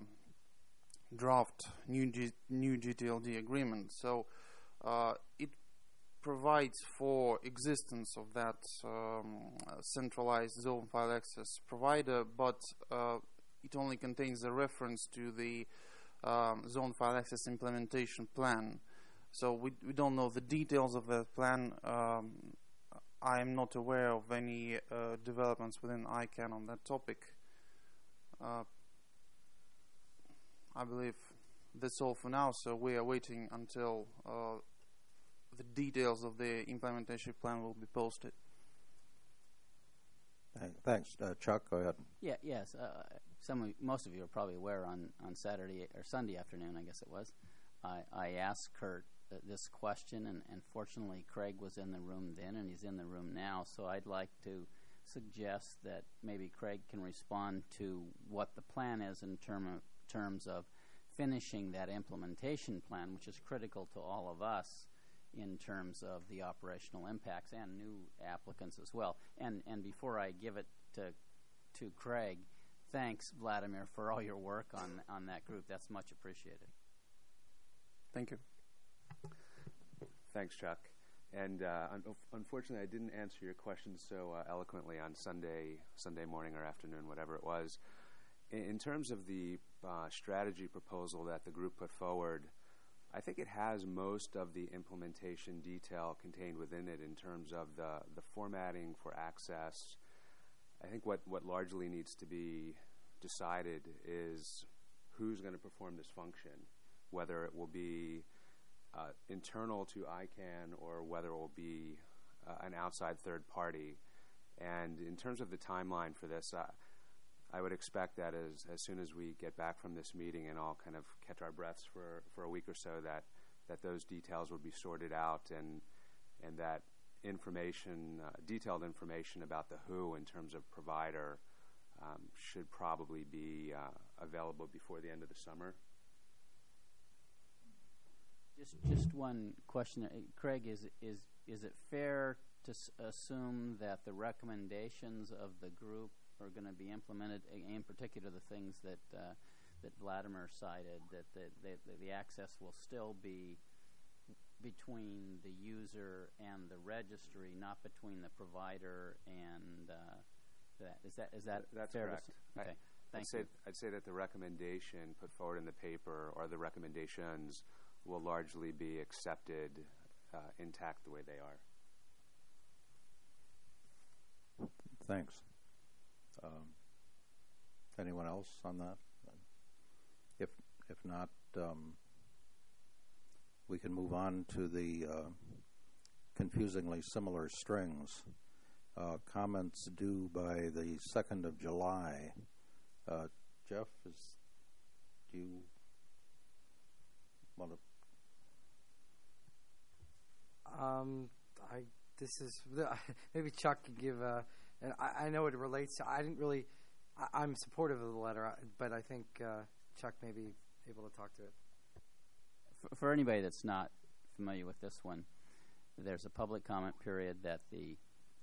draft new GTLD agreement. So it provides for existence of that centralized zone file access provider, but it only contains a reference to the zone file access implementation plan. So we don't know the details of that plan. I am not aware of any developments within ICANN on that topic. I believe that's all for now, so we are waiting until the details of the implementation plan will be posted. Thanks. Chuck, go ahead. Yes. Most of you are probably aware on Saturday or Sunday afternoon, I guess it was, I asked Kurt this question, and fortunately Craig was in the room then, and he's in the room now, so I'd like to suggest that maybe Craig can respond to what the plan is in terms of finishing that implementation plan, which is critical to all of us in terms of the operational impacts and new applicants as well. And before I give it to Craig, thanks, Vladimir, for all your work on that group. That's much appreciated. Thank you. Thanks, Chuck. And unfortunately, I didn't answer your question so eloquently on Sunday morning or afternoon, whatever it was. In terms of the strategy proposal that the group put forward, I think it has most of the implementation detail contained within it in terms of the formatting for access. I think what largely needs to be decided is who's going to perform this function, whether it will be internal to ICANN or whether it will be an outside third party. And in terms of the timeline for this, I would expect that as soon as we get back from this meeting and all kind of catch our breaths for a week or so, that those details would be sorted out, and that information, detailed information about the who in terms of provider, should probably be available before the end of the summer. Just one question, Craig. Is it fair to assume that the recommendations of the group are going to be implemented, in particular the things that Vladimir cited, that the access will still be between the user and the registry, not between the provider and that? Is that that's fair? Correct. Okay. I'd say that the recommendation put forward in the paper, or the recommendations, will largely be accepted intact the way they are. Thanks. Anyone else on that? If not, we can move on to the confusingly similar strings. Comments due by the 2nd of July. Jeff, do you want to? This is maybe Chuck could give. And I know it relates to. I didn't really. I'm supportive of the letter, but I think Chuck may be able to talk to it. For anybody that's not familiar with this one, there's a public comment period that the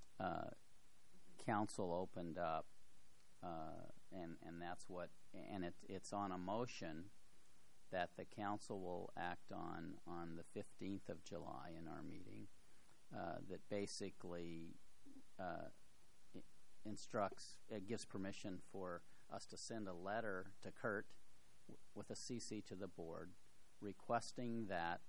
council opened up, and that's what. And it's on a motion that the council will act on the 15th of July in our meeting, that basically gives permission for us to send a letter to Kurt with a CC to the board requesting that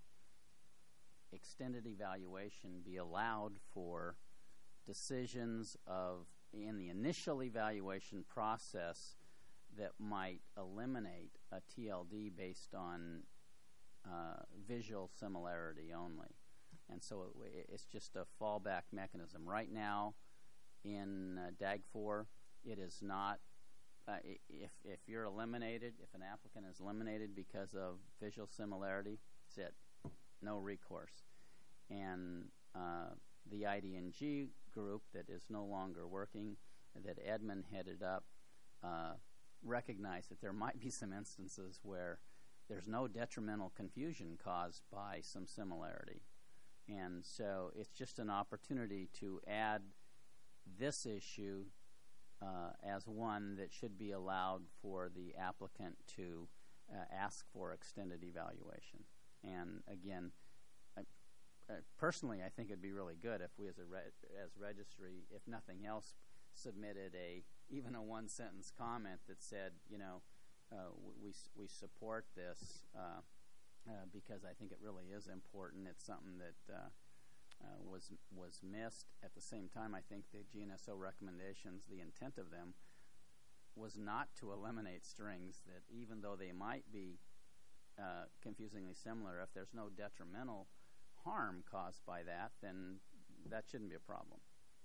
extended evaluation be allowed for decisions of in the initial evaluation process that might eliminate a TLD based on visual similarity only. And so it's just a fallback mechanism. Right now in DAG 4, it is not, if you're eliminated, if an applicant is eliminated because of visual similarity, that's it, no recourse. And the IDNG group that is no longer working, that Edmund headed up, recognized that there might be some instances where there's no detrimental confusion caused by some similarity. And so it's just an opportunity to add this issue as one that should be allowed for the applicant to ask for extended evaluation. And again, personally, I think it'd be really good if we as registry, if nothing else, submitted even a one-sentence comment that said, we support this because I think it really is important. It's something that was missed. At the same time, I think the GNSO recommendations, the intent of them was not to eliminate strings, that even though they might be confusingly similar, if there's no detrimental harm caused by that, then that shouldn't be a problem.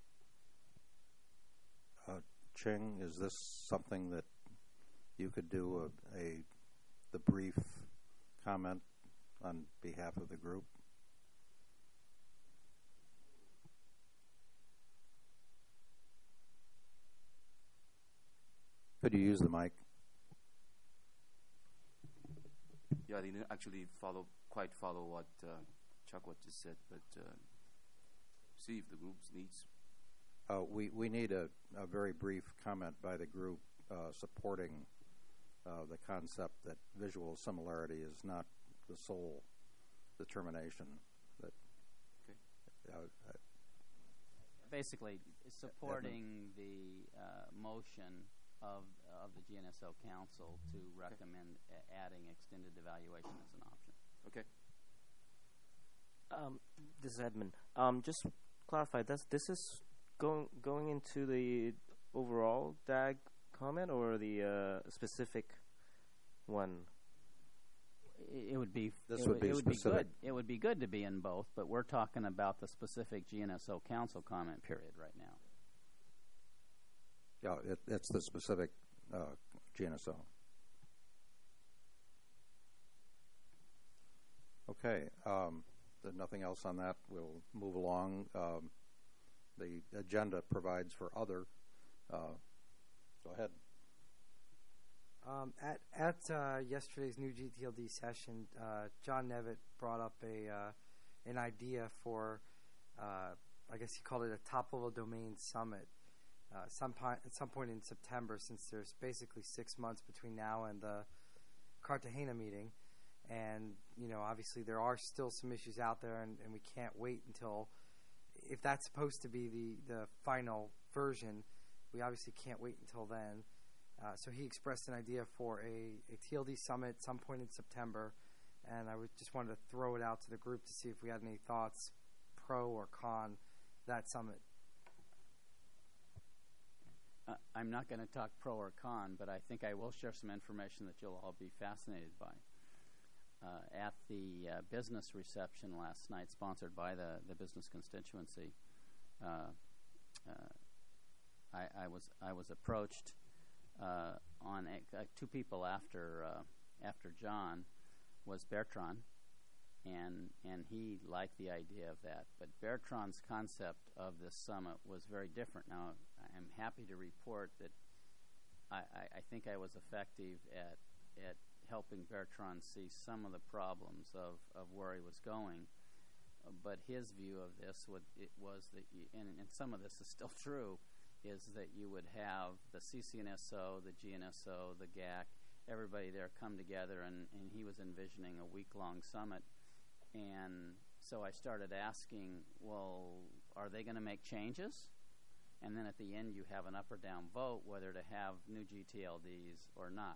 Ching, is this something that you could do the brief comment on behalf of the group? Could you use the mic? Yeah, I didn't actually quite follow what Chuck just said, but see if the group needs. We need a very brief comment by the group supporting the concept that visual similarity is not the sole determination. That basically supporting the motion of the GNSO Council to recommend adding extended evaluation as an option. Okay. This is Edmund. Just clarify, this is going into the overall DAG comment or the specific one? It would be. This would be specific. Good. It would be good to be in both, but we're talking about the specific GNSO Council comment period right now. Yeah, it's the specific GNSO. Okay. There's nothing else on that. We'll move along. The agenda provides for other. Go ahead. At yesterday's new GTLD session, John Nevitt brought up an idea for, I guess he called it a top-level domain summit, at some point in September, since there's basically 6 months between now and the Cartagena meeting. And, obviously there are still some issues out there, and we can't wait until, if that's supposed to be the final version, we obviously can't wait until then. So he expressed an idea for a TLD summit some point in September, and I just wanted to throw it out to the group to see if we had any thoughts, pro or con, that summit. I'm not going to talk pro or con, but I think I will share some information that you'll all be fascinated by. At the business reception last night, sponsored by the business constituency, I was approached on two people after John was Bertrand, and he liked the idea of that. But Bertrand's concept of this summit was very different. Now, I'm happy to report that I think I was effective at helping Bertrand see some of the problems of where he was going. But his view of this was that, and some of this is still true, is that you would have the CCNSO, the GNSO, the GAC, everybody there come together, and he was envisioning a week-long summit. And so I started asking, well, are they going to make changes? And then at the end you have an up or down vote whether to have new GTLDs or not.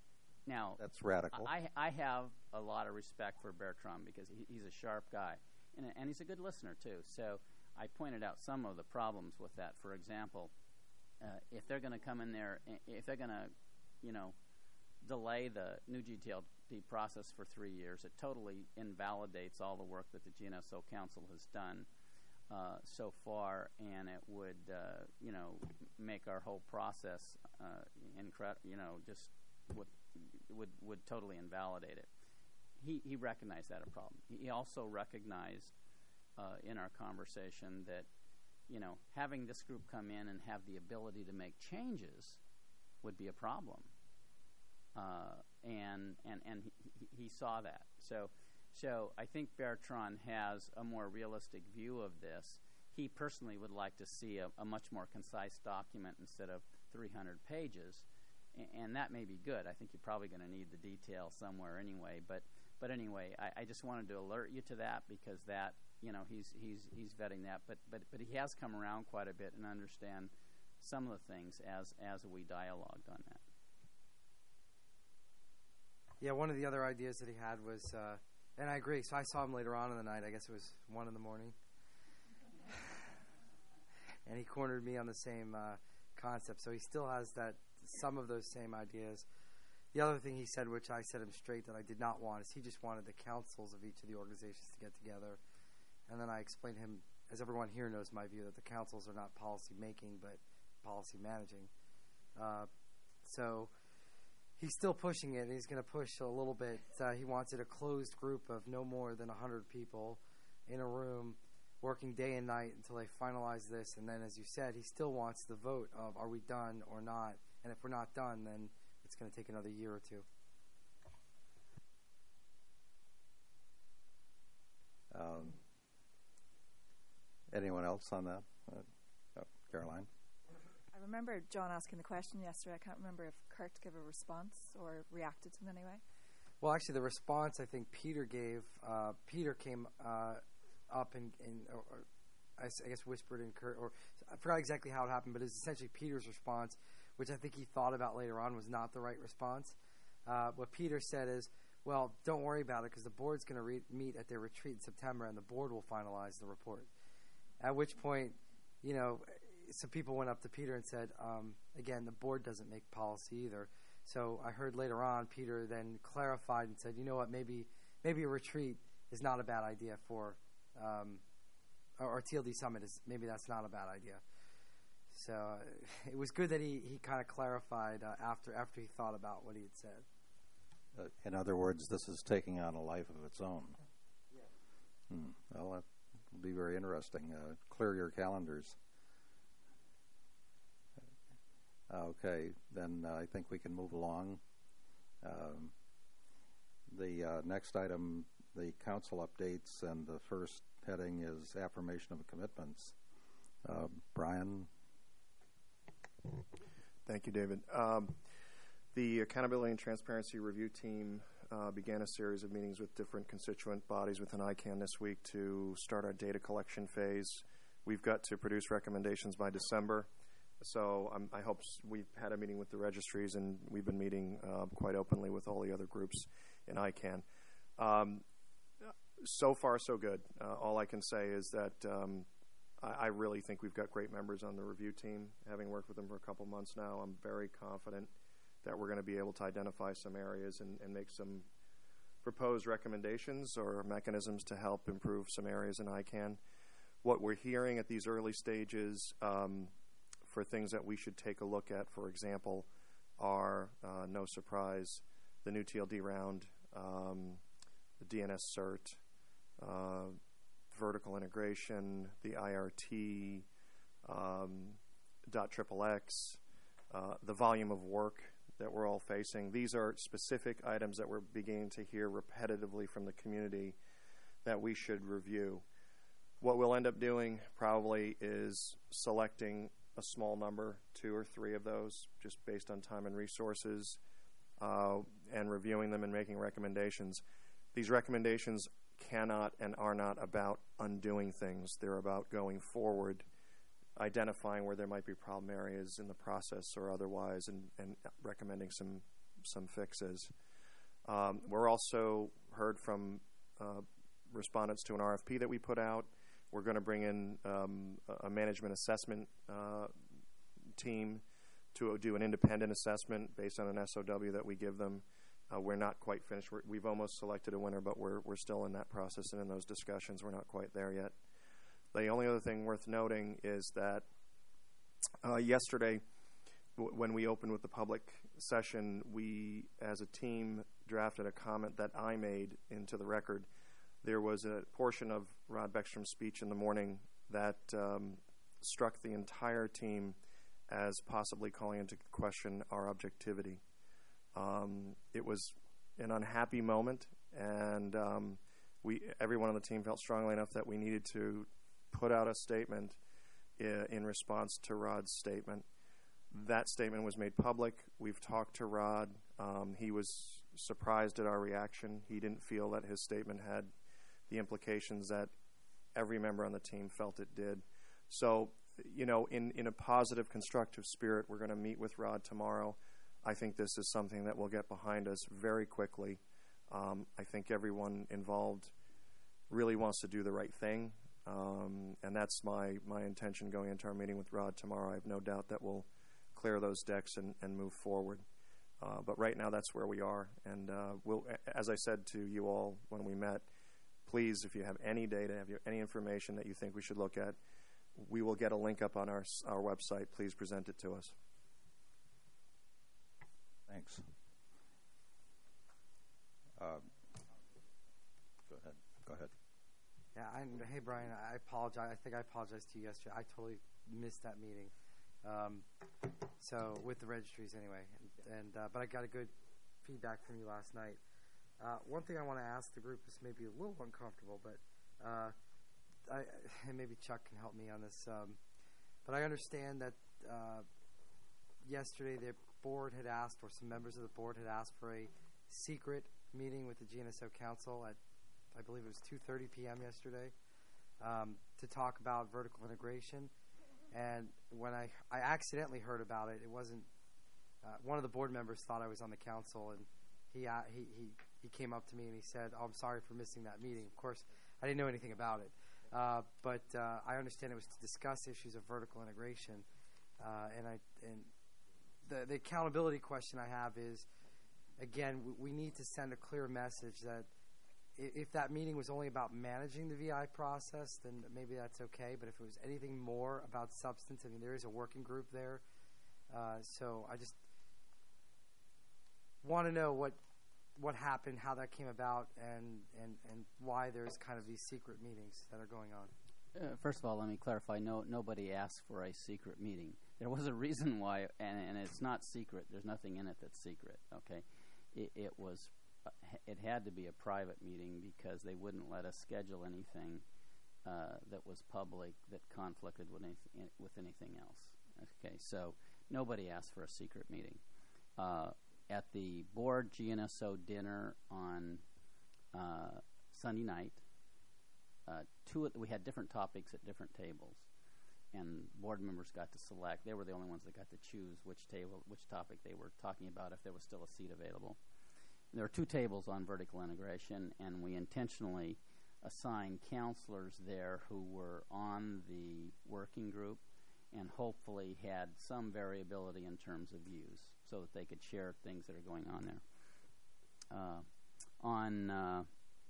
Now, that's radical. I have a lot of respect for Bertrand because he's a sharp guy. and he's a good listener too. So I pointed out some of the problems with that. For example, if they're going to come in there, if they're going to, delay the new GTLD process for 3 years, it totally invalidates all the work that the GNSO Council has done so far, and it would, make our whole process just would totally invalidate it. He recognized that a problem. He also recognized in our conversation that, having this group come in and have the ability to make changes would be a problem. And he saw that. So I think Bertrand has a more realistic view of this. He personally would like to see a much more concise document instead of 300 pages, and that may be good. I think you're probably going to need the detail somewhere anyway. But anyway, I just wanted to alert you to that because that he's vetting that. But he has come around quite a bit and understand some of the things as we dialogued on that. Yeah, one of the other ideas that he had was, and I agree, so I saw him later on in the night, I guess it was 1 in the morning, and he cornered me on the same concept, so he still has some of those same ideas. The other thing he said, which I set him straight that I did not want, is he just wanted the councils of each of the organizations to get together, and then I explained to him, as everyone here knows my view, that the councils are not policy making, but policy managing. So he's still pushing it, and he's going to push a little bit. He wants it a closed group of no more than 100 people in a room working day and night until they finalize this. And then, as you said, he still wants the vote of are we done or not. And if we're not done, then it's going to take another year or two. Anyone else on that? Caroline? I remember John asking the question yesterday. I can't remember if Kurt gave a response or reacted to it in any way. Well, actually, the response I think Peter gave, Peter came up and I guess whispered in Kurt, or I forgot exactly how it happened, but it was essentially Peter's response, which I think he thought about later on was not the right response. What Peter said is, well, don't worry about it because the board's going to meet at their retreat in September and the board will finalize the report. At which point, some people went up to Peter and said, again, the board doesn't make policy either. So I heard later on Peter then clarified and said, you know what, maybe a retreat is not a bad idea for, or TLD Summit is, maybe that's not a bad idea. So it was good that he kind of clarified after he thought about what he had said. In other words, this is taking on a life of its own. Yeah. Well, that will be very interesting. Clear your calendars. Okay, then I think we can move along. The next item, the council updates, and the first heading is affirmation of commitments. Brian? Thank you, David. The Accountability and Transparency Review Team began a series of meetings with different constituent bodies within ICANN this week to start our data collection phase. We've got to produce recommendations by December. So I hope we've had a meeting with the registries, and we've been meeting quite openly with all the other groups in ICANN. So far, so good. All I can say is that I really think we've got great members on the review team. Having worked with them for a couple months now, I'm very confident that we're going to be able to identify some areas and make some proposed recommendations or mechanisms to help improve some areas in ICANN. What we're hearing at these early stages for things that we should take a look at, for example, are, no surprise, the new TLD round, the DNS cert, vertical integration, the IRT, .xxx, the volume of work that we're all facing. These are specific items that we're beginning to hear repetitively from the community that we should review. What we'll end up doing probably is selecting a small number, 2 or 3 of those, just based on time and resources, and reviewing them and making recommendations. These recommendations cannot and are not about undoing things. They're about going forward, identifying where there might be problem areas in the process or otherwise, and recommending some fixes. We're also heard from respondents to an RFP that we put out. We're going to bring in a management assessment team to do an independent assessment based on an SOW that we give them. We're not quite finished. We've almost selected a winner, but we're still in that process and in those discussions. We're not quite there yet. The only other thing worth noting is that yesterday, when we opened with the public session, we, as a team, drafted a comment that I made into the record. There was a portion of Rod Beckstrom's speech in the morning that struck the entire team as possibly calling into question our objectivity. It was an unhappy moment, and everyone on the team felt strongly enough that we needed to put out a statement in response to Rod's statement. That statement was made public. We've talked to Rod. He was surprised at our reaction. He didn't feel that his statement had the implications that every member on the team felt it did. So, in a positive, constructive spirit, we're going to meet with Rod tomorrow. I think this is something that will get behind us very quickly. I think everyone involved really wants to do the right thing, and that's my intention going into our meeting with Rod tomorrow. I have no doubt that we'll clear those decks and move forward. But right now, that's where we are. And we'll, as I said to you all when we met, please, if you have any data, have you any information that you think we should look at, we will get a link up on our website. Please present it to us. Thanks. Go ahead. Yeah, hey, Brian, I apologize. I think I apologized to you yesterday. I totally missed that meeting. So with the registries anyway, but I got a good feedback from you last night. One thing I want to ask the group is maybe a little uncomfortable, but and maybe Chuck can help me on this. But I understand that yesterday the board had asked, or some members of the board had asked for a secret meeting with the GNSO Council at, I believe it was 2:30 p.m. yesterday, to talk about vertical integration. And when I accidentally heard about it, it wasn't one of the board members thought I was on the council, and he came up to me and he said, "Oh, I'm sorry for missing that meeting." Of course, I didn't know anything about it, but I understand it was to discuss issues of vertical integration, and the accountability question I have is, again, we need to send a clear message that if that meeting was only about managing the VI process, then maybe that's okay. But if it was anything more about substance, I mean, there is a working group there. So I just want to know what happened, how that came about, and why there's kind of these secret meetings that are going on. First of all, let me clarify. Nobody asked for a secret meeting. There was a reason why, and it's not secret. There's nothing in it that's secret. Okay, it had to be a private meeting because they wouldn't let us schedule anything that was public that conflicted with anything else. Okay, so nobody asked for a secret meeting. At the board GNSO dinner on Sunday night, we had different topics at different tables, and board members got to select. They were the only ones that got to choose which topic they were talking about if there was still a seat available. And there were two tables on vertical integration, and we intentionally assigned counselors there who were on the working group and hopefully had some variability in terms of views so that they could share things that are going on there. On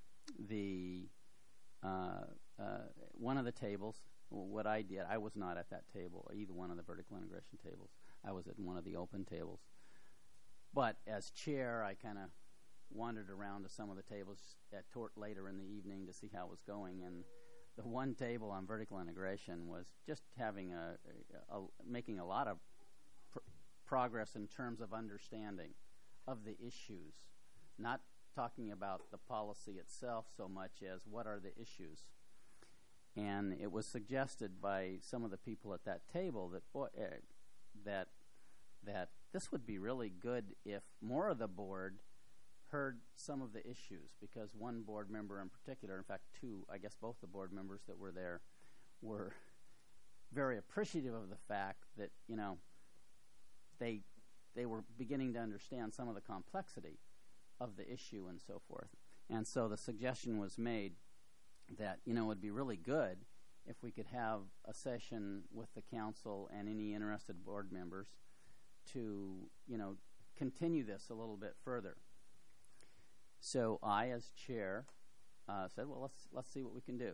one of the tables, what I did, I was not at that table, either one of the vertical integration tables. I was at one of the open tables. But as chair, I kind of wandered around to some of the tables later in the evening to see how it was going, and the one table on vertical integration was just having making a lot of progress in terms of understanding of the issues, not talking about the policy itself so much as what are the issues. And it was suggested by some of the people at that table that this would be really good if more of the board heard some of the issues, because one board member in particular, in fact two, I guess both the board members that were there were very appreciative of the fact that, they were beginning to understand some of the complexity of the issue and so forth. And so the suggestion was made that, it would be really good if we could have a session with the council and any interested board members to, continue this a little bit further. So I, as chair, said, well, let's see what we can do.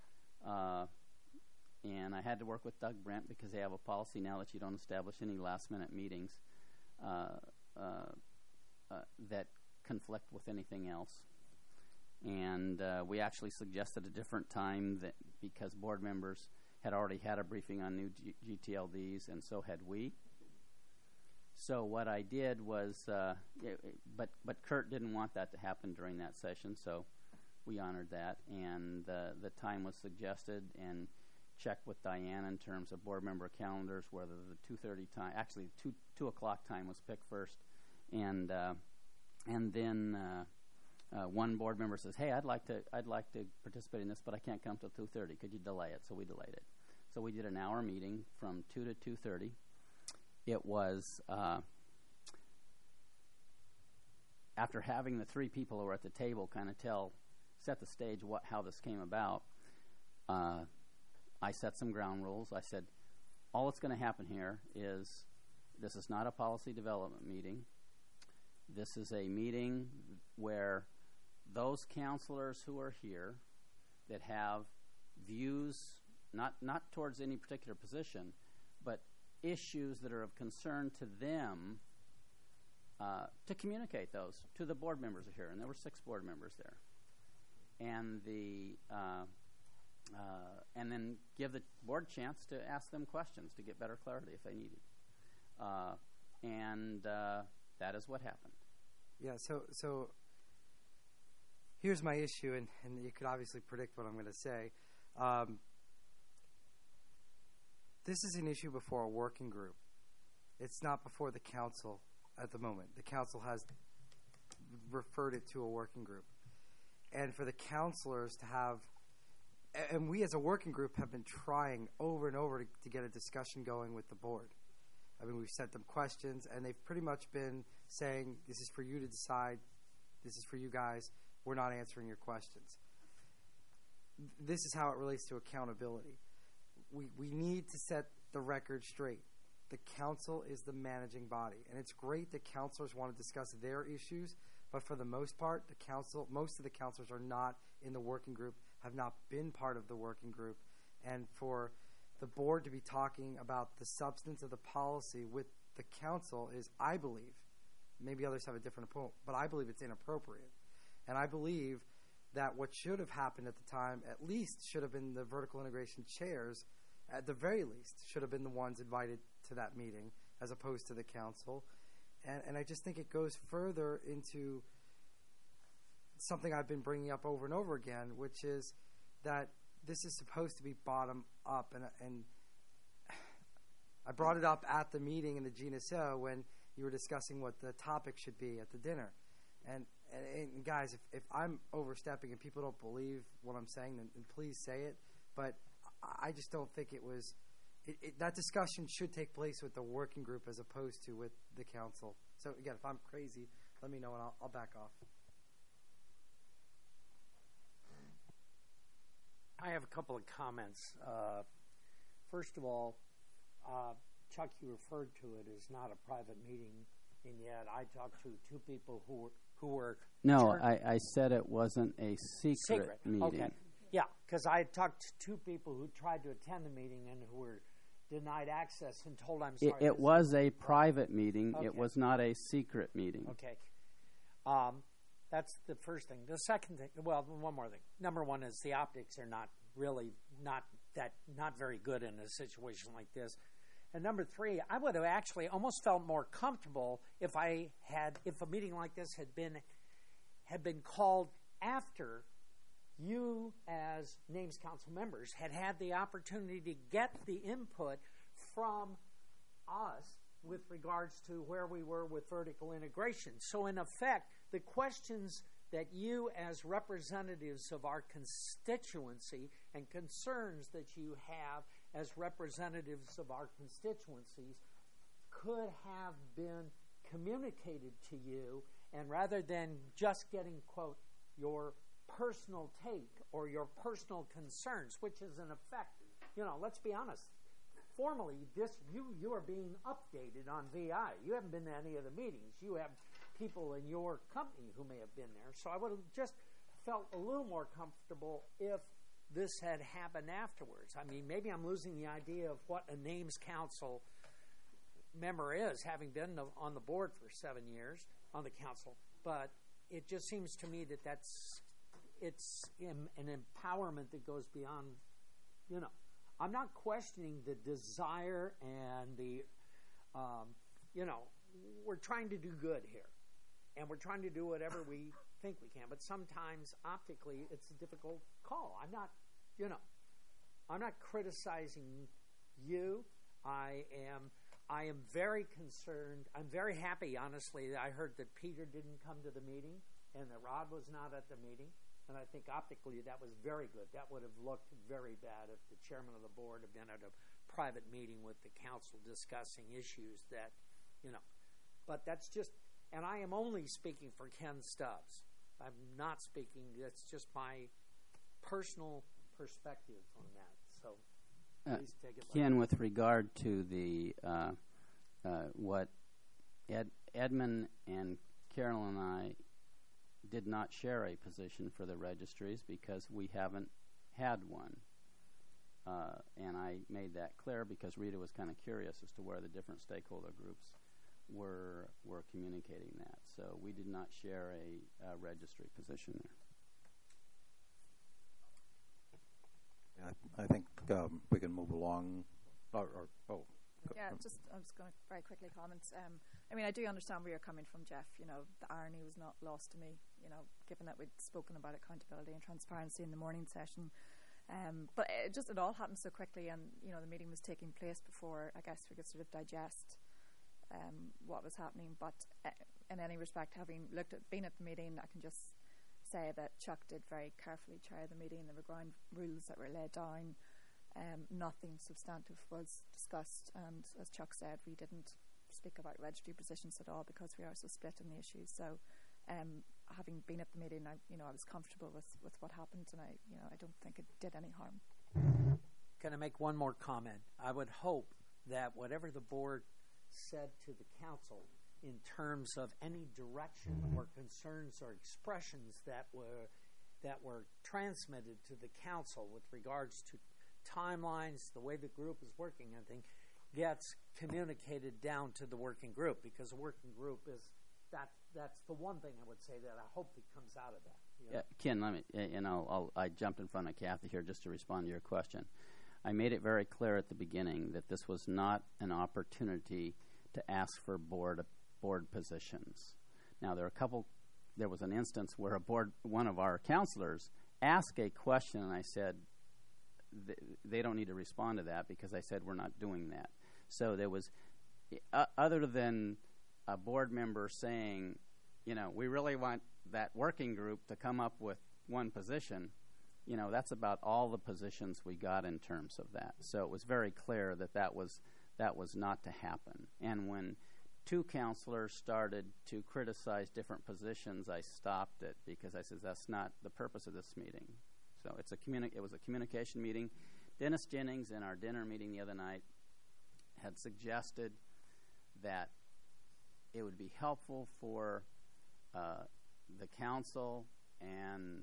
And I had to work with Doug Brent because they have a policy now that you don't establish any last-minute meetings that conflict with anything else. And we actually suggested a different time that because board members had already had a briefing on new GTLDs, and so had we. So what I did was, but Kurt didn't want that to happen during that session, so we honored that, and the time was suggested and checked with Diane in terms of board member calendars, whether the 2:30 time, actually 2 o'clock time was picked first, and then one board member says, "Hey, I'd like to participate in this, but I can't come till 2:30. Could you delay it?" So we delayed it. So we did an hour meeting from 2 to 2:30. It was after having the three people who were at the table kind of set the stage how this came about. I set some ground rules. I said, all that's going to happen here is this is not a policy development meeting. This is a meeting where those counselors who are here that have views, not towards any particular position, but issues that are of concern to them, to communicate those to the board members here. And there were 6 board members there. And and then give the board chance to ask them questions to get better clarity if they needed. And that is what happened. Yeah, so here's my issue, and you could obviously predict what I'm going to say. This is an issue before a working group. It's not before the council at the moment. The council has referred it to a working group. And for the counselors to have, and we as a working group have been trying over and over to get a discussion going with the board. I mean, we've sent them questions, and they've pretty much been saying, this is for you to decide, this is for you guys, we're not answering your questions. This is how it relates to accountability. We need to set the record straight. The council is the managing body, and it's great that counselors want to discuss their issues, but for the most part, most of the counselors are not in the working group, have not been part of the working group, and for the board to be talking about the substance of the policy with the council is, I believe, maybe others have a different opinion, but I believe it's inappropriate. And I believe that what should have happened at the time, at least, should have been the vertical integration chairs, at the very least, should have been the ones invited to that meeting as opposed to the council. And I just think it goes further into something I've been bringing up over and over again, which is that this is supposed to be bottom up. And I brought it up at the meeting in the GNSO when you were discussing what the topic should be at the dinner. And guys, if I'm overstepping and people don't believe what I'm saying, then please say it. But I just don't think it was that discussion should take place with the working group as opposed to with the council. So again, if I'm crazy, let me know and I'll back off. I have a couple of comments. First of all, Chuck, you referred to it as not a private meeting, and yet I talked to 2 people who were. No, I said it wasn't a secret meeting. Okay. Yeah, because I had talked to 2 people who tried to attend the meeting and who were denied access and told I'm sorry. It was a private meeting. Okay. It was not a secret meeting. Okay. That's the first thing. The second thing, well, one more thing. Number one is the optics are not very good in a situation like this. And number 3, I would have actually almost felt more comfortable if a meeting like this had been called after you as Names Council members had the opportunity to get the input from us with regards to where we were with vertical integration. So in effect, the questions that you as representatives of our constituency and concerns that you have as representatives of our constituencies could have been communicated to you, and rather than just getting, quote, your personal take or your personal concerns, which is in effect, let's be honest. Formally, you are being updated on VI. You haven't been to any of the meetings. You have people in your company who may have been there. So I would have just felt a little more comfortable if this had happened afterwards. I mean, maybe I'm losing the idea of what a names council member is, having been on the board for 7 years on the council. But it just seems to me that it's an empowerment that goes beyond, I'm not questioning the desire and the, we're trying to do good here. And we're trying to do whatever we think we can. But sometimes, optically, it's a difficult call. I'm not criticizing you. I am very concerned. I'm very happy, honestly, that I heard that Peter didn't come to the meeting and that Rod was not at the meeting. And I think optically that was very good. That would have looked very bad if the chairman of the board had been at a private meeting with the council discussing issues that, But that's just, and I am only speaking for Ken Stubbs. I'm not speaking, that's just my personal perspective on that. So please take it. Ken, with regard to the what Edmund and Carol and I did not share a position for the registries because we haven't had one. And I made that clear because Rita was kind of curious as to where the different stakeholder groups were communicating that. So we did not share a registry position there. I think we can move along. Yeah, I was going to very quickly comment. I do understand where you're coming from, Jeff. The irony was not lost to me, given that we'd spoken about accountability and transparency in the morning session. But it all happened so quickly, and, the meeting was taking place before, I guess, we could sort of digest what was happening. But in any respect, having been at the meeting, I can just say that Chuck did very carefully chair the meeting. There were ground rules that were laid down. Nothing substantive was discussed, and as Chuck said, we didn't speak about registry positions at all because we are so split on the issues. So, having been at the meeting, I was comfortable with what happened, and I don't think it did any harm. Can I make one more comment? I would hope that whatever the board said to the council in terms of any direction or concerns or expressions that were transmitted to the council with regards to timelines, the way the group is working, I think, gets communicated down to the working group, because the working group is that's the one thing I would say that I hope that comes out of that. Yeah, Ken, I jumped in front of Kathy here just to respond to your question. I made it very clear at the beginning that this was not an opportunity to ask for board positions. Now, there was an instance where one of our counselors asked a question, and I said, they don't need to respond to that because I said we're not doing that. So there was, other than a board member saying, we really want that working group to come up with one position, that's about all the positions we got in terms of that. So it was very clear that was not to happen. And when two counselors started to criticize different positions, I stopped it because I said that's not the purpose of this meeting. So it was a communication meeting. Dennis Jennings, in our dinner meeting the other night, had suggested that it would be helpful for the council and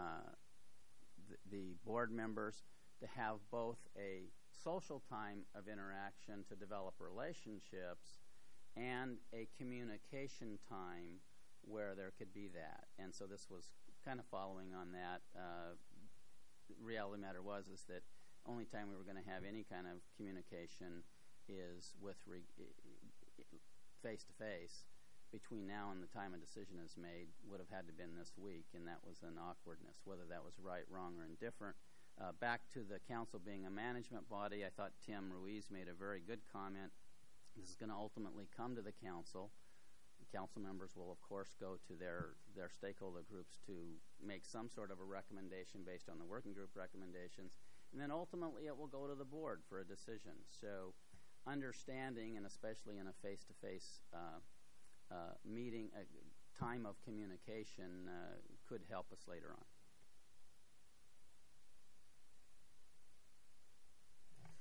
the board members to have both a social time of interaction to develop relationships and a communication time where there could be that. And so this was kind of following on that. The reality matter is that only time we were going to have any kind of communication is with face-to-face. Between now and the time a decision is made would have had to been this week, and that was an awkwardness, whether that was right, wrong, or indifferent. Back to the council being a management body, I thought Tim Ruiz made a very good comment. This is going to ultimately come to the council. The council members will, of course, go to their stakeholder groups to make some sort of a recommendation based on the working group recommendations, and then ultimately it will go to the board for a decision. So understanding, and especially in a face-to-face meeting, a time of communication could help us later on.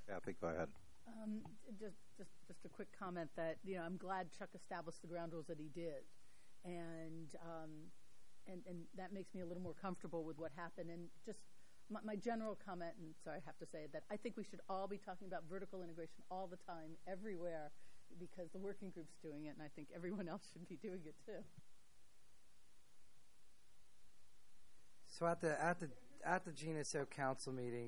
Kathy, go ahead. Just a quick comment that I'm glad Chuck established the ground rules that he did, and that makes me a little more comfortable with what happened. And just my general comment, and sorry I have to say it, that I think we should all be talking about vertical integration all the time, everywhere, because the working group's doing it, and I think everyone else should be doing it too. So at the GNSO council meeting,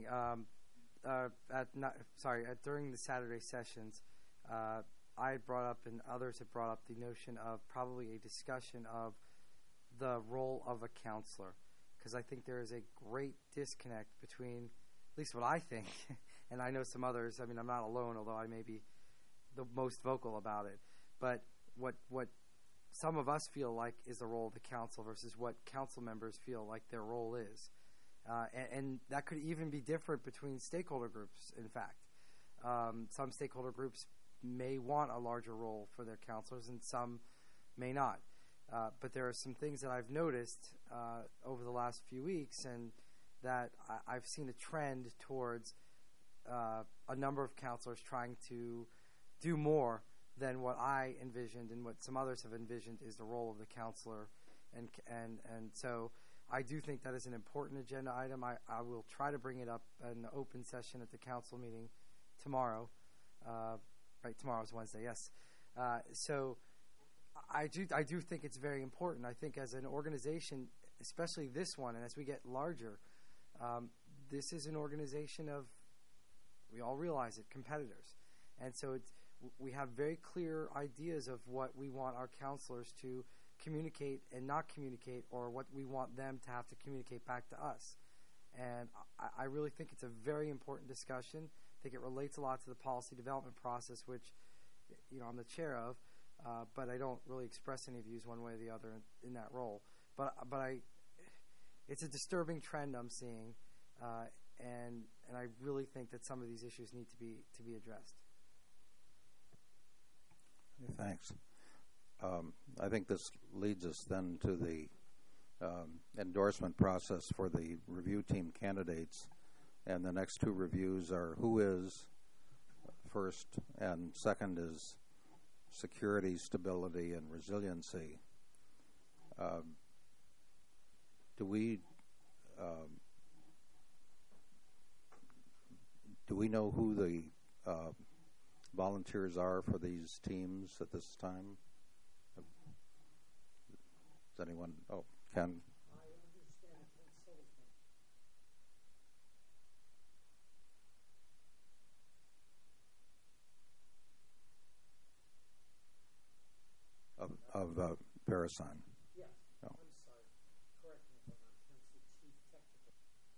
during the Saturday sessions, I had brought up and others had brought up the notion of probably a discussion of the role of a counselor, because I think there is a great disconnect between, at least what I think, and I know some others. I mean, I'm not alone, although I may be the most vocal about it. But what some of us feel like is the role of the council versus what council members feel like their role is. And that could even be different between stakeholder groups, in fact. Some stakeholder groups may want a larger role for their counselors and some may not. But there are some things that I've noticed over the last few weeks, and that I've seen a trend towards a number of counselors trying to do more than what I envisioned and what some others have envisioned is the role of the counselor. And so I do think that is an important agenda item. I will try to bring it up in the open session at the council meeting tomorrow. Right, tomorrow's Wednesday, yes. So I do think it's very important. I think as an organization, especially this one, and as we get larger, this is an organization of, we all realize it, competitors. And so we have very clear ideas of what we want our counselors to communicate and not communicate, or what we want them to have to communicate back to us. And I really think it's a very important discussion. I think it relates a lot to the policy development process, which I'm the chair of, but I don't really express any views one way or the other in that role. But it's a disturbing trend I'm seeing, and I really think that some of these issues need to be addressed. Thanks. I think this leads us then to the endorsement process for the review team candidates. And the next two reviews are who is first, and second is security, stability, and resiliency. Do we know who the volunteers are for these teams at this time? Does anyone? Oh, Ken. Of Verisign. Yes. Oh. I'm sorry. Correct me if I'm wrong. Ken's the chief technical.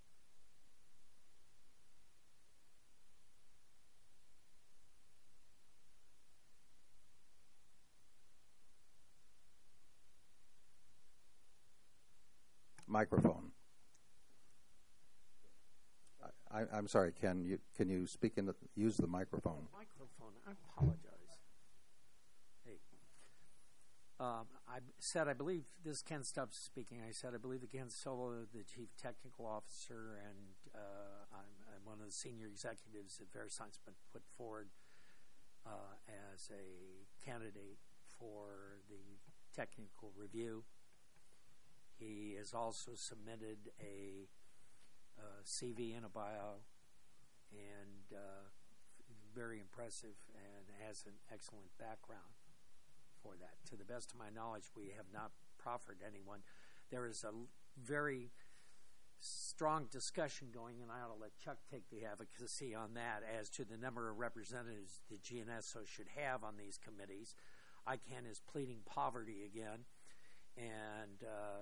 Microphone. I'm sorry, Ken. Can you speak in use the microphone? Microphone. I apologize. Hey, I said I believe this is Ken Stubbs speaking. I said I believe that Ken Solo, the chief technical officer, and I'm one of the senior executives that VeriSign's been put forward as a candidate for the technical review. He has also submitted a CV and a bio, and very impressive, and has an excellent background for that. To the best of my knowledge, we have not proffered anyone. There is a very strong discussion going, and I ought to let Chuck take the advocacy on that as to the number of representatives the GNSO should have on these committees. ICANN is pleading poverty again, and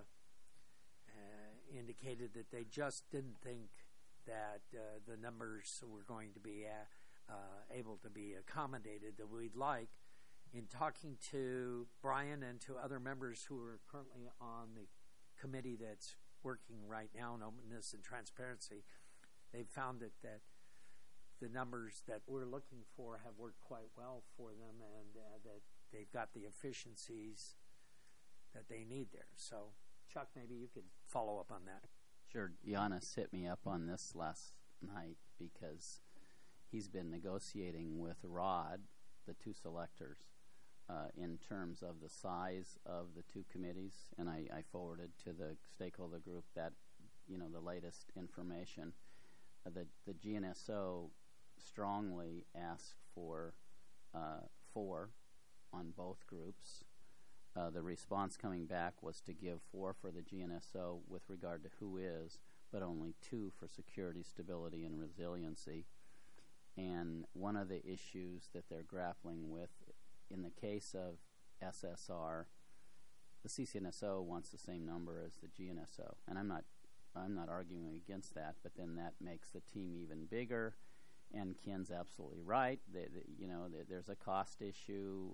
indicated that they just didn't think that the numbers were going to be able to be accommodated that we'd like. In talking to Brian and to other members who are currently on the committee that's working right now on openness and transparency, they've found that the numbers that we're looking for have worked quite well for them, and that they've got the efficiencies that they need there. So, Chuck, maybe you could follow up on that. Sure. Giannis hit me up on this last night because he's been negotiating with Rod, the two selectors, in terms of the size of the two committees, and I forwarded to the stakeholder group that, the latest information. The GNSO strongly asked for 4 on both groups. The response coming back was to give 4 for the GNSO with regard to who is, but only 2 for security, stability, and resiliency. And one of the issues that they're grappling with, in the case of SSR, the CCNSO wants the same number as the GNSO, and I'm not arguing against that. But then that makes the team even bigger. And Ken's absolutely right. There's a cost issue.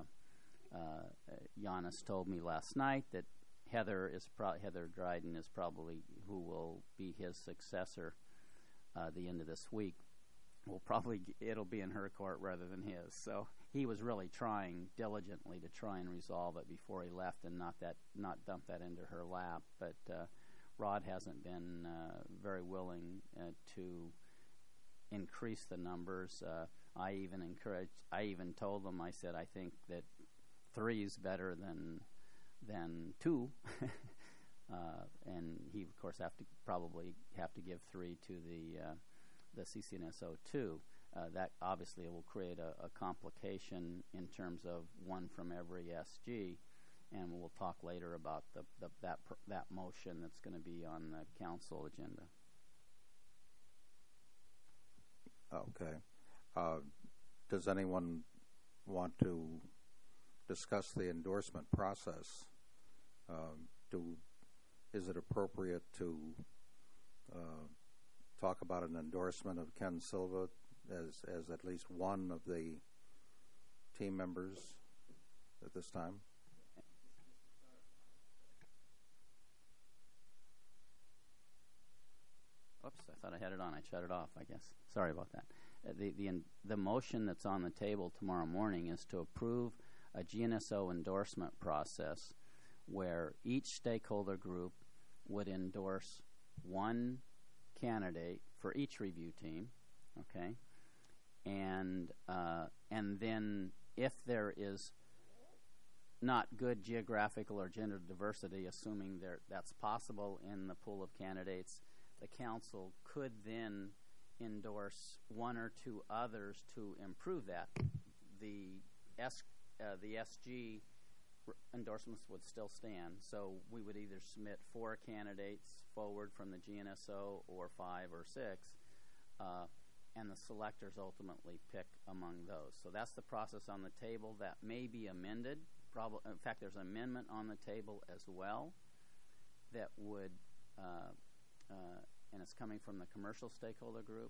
Giannis told me last night that Heather Dryden is probably who will be his successor the end of this week. It'll be in her court rather than his. So he was really trying diligently to try and resolve it before he left, and not dump that into her lap. But Rod hasn't been very willing to increase the numbers. I even told them, I said, I think that 3 is better than 2. And he, of course, probably have to give 3 to the CCNSO too. That obviously will create a complication in terms of 1 from every SG, and we'll talk later about that motion that's going to be on the council agenda. Okay. Does anyone want to discuss the endorsement process? Is it appropriate to talk about an endorsement of Ken Silva as at least one of the team members at this time? Oops, I thought I had it on. I shut it off, I guess. Sorry about that. The motion that's on the table tomorrow morning is to approve a GNSO endorsement process where each stakeholder group would endorse 1 candidate for each review team, okay? And then if there is not good geographical or gender diversity, assuming that's possible in the pool of candidates, the council could then endorse 1 or 2 others to improve that. The SG endorsements would still stand, so we would either submit 4 candidates forward from the GNSO or 5 or 6, and the selectors ultimately pick among those. So that's the process on the table. That may be amended. In fact, there's an amendment on the table as well that would, and it's coming from the commercial stakeholder group,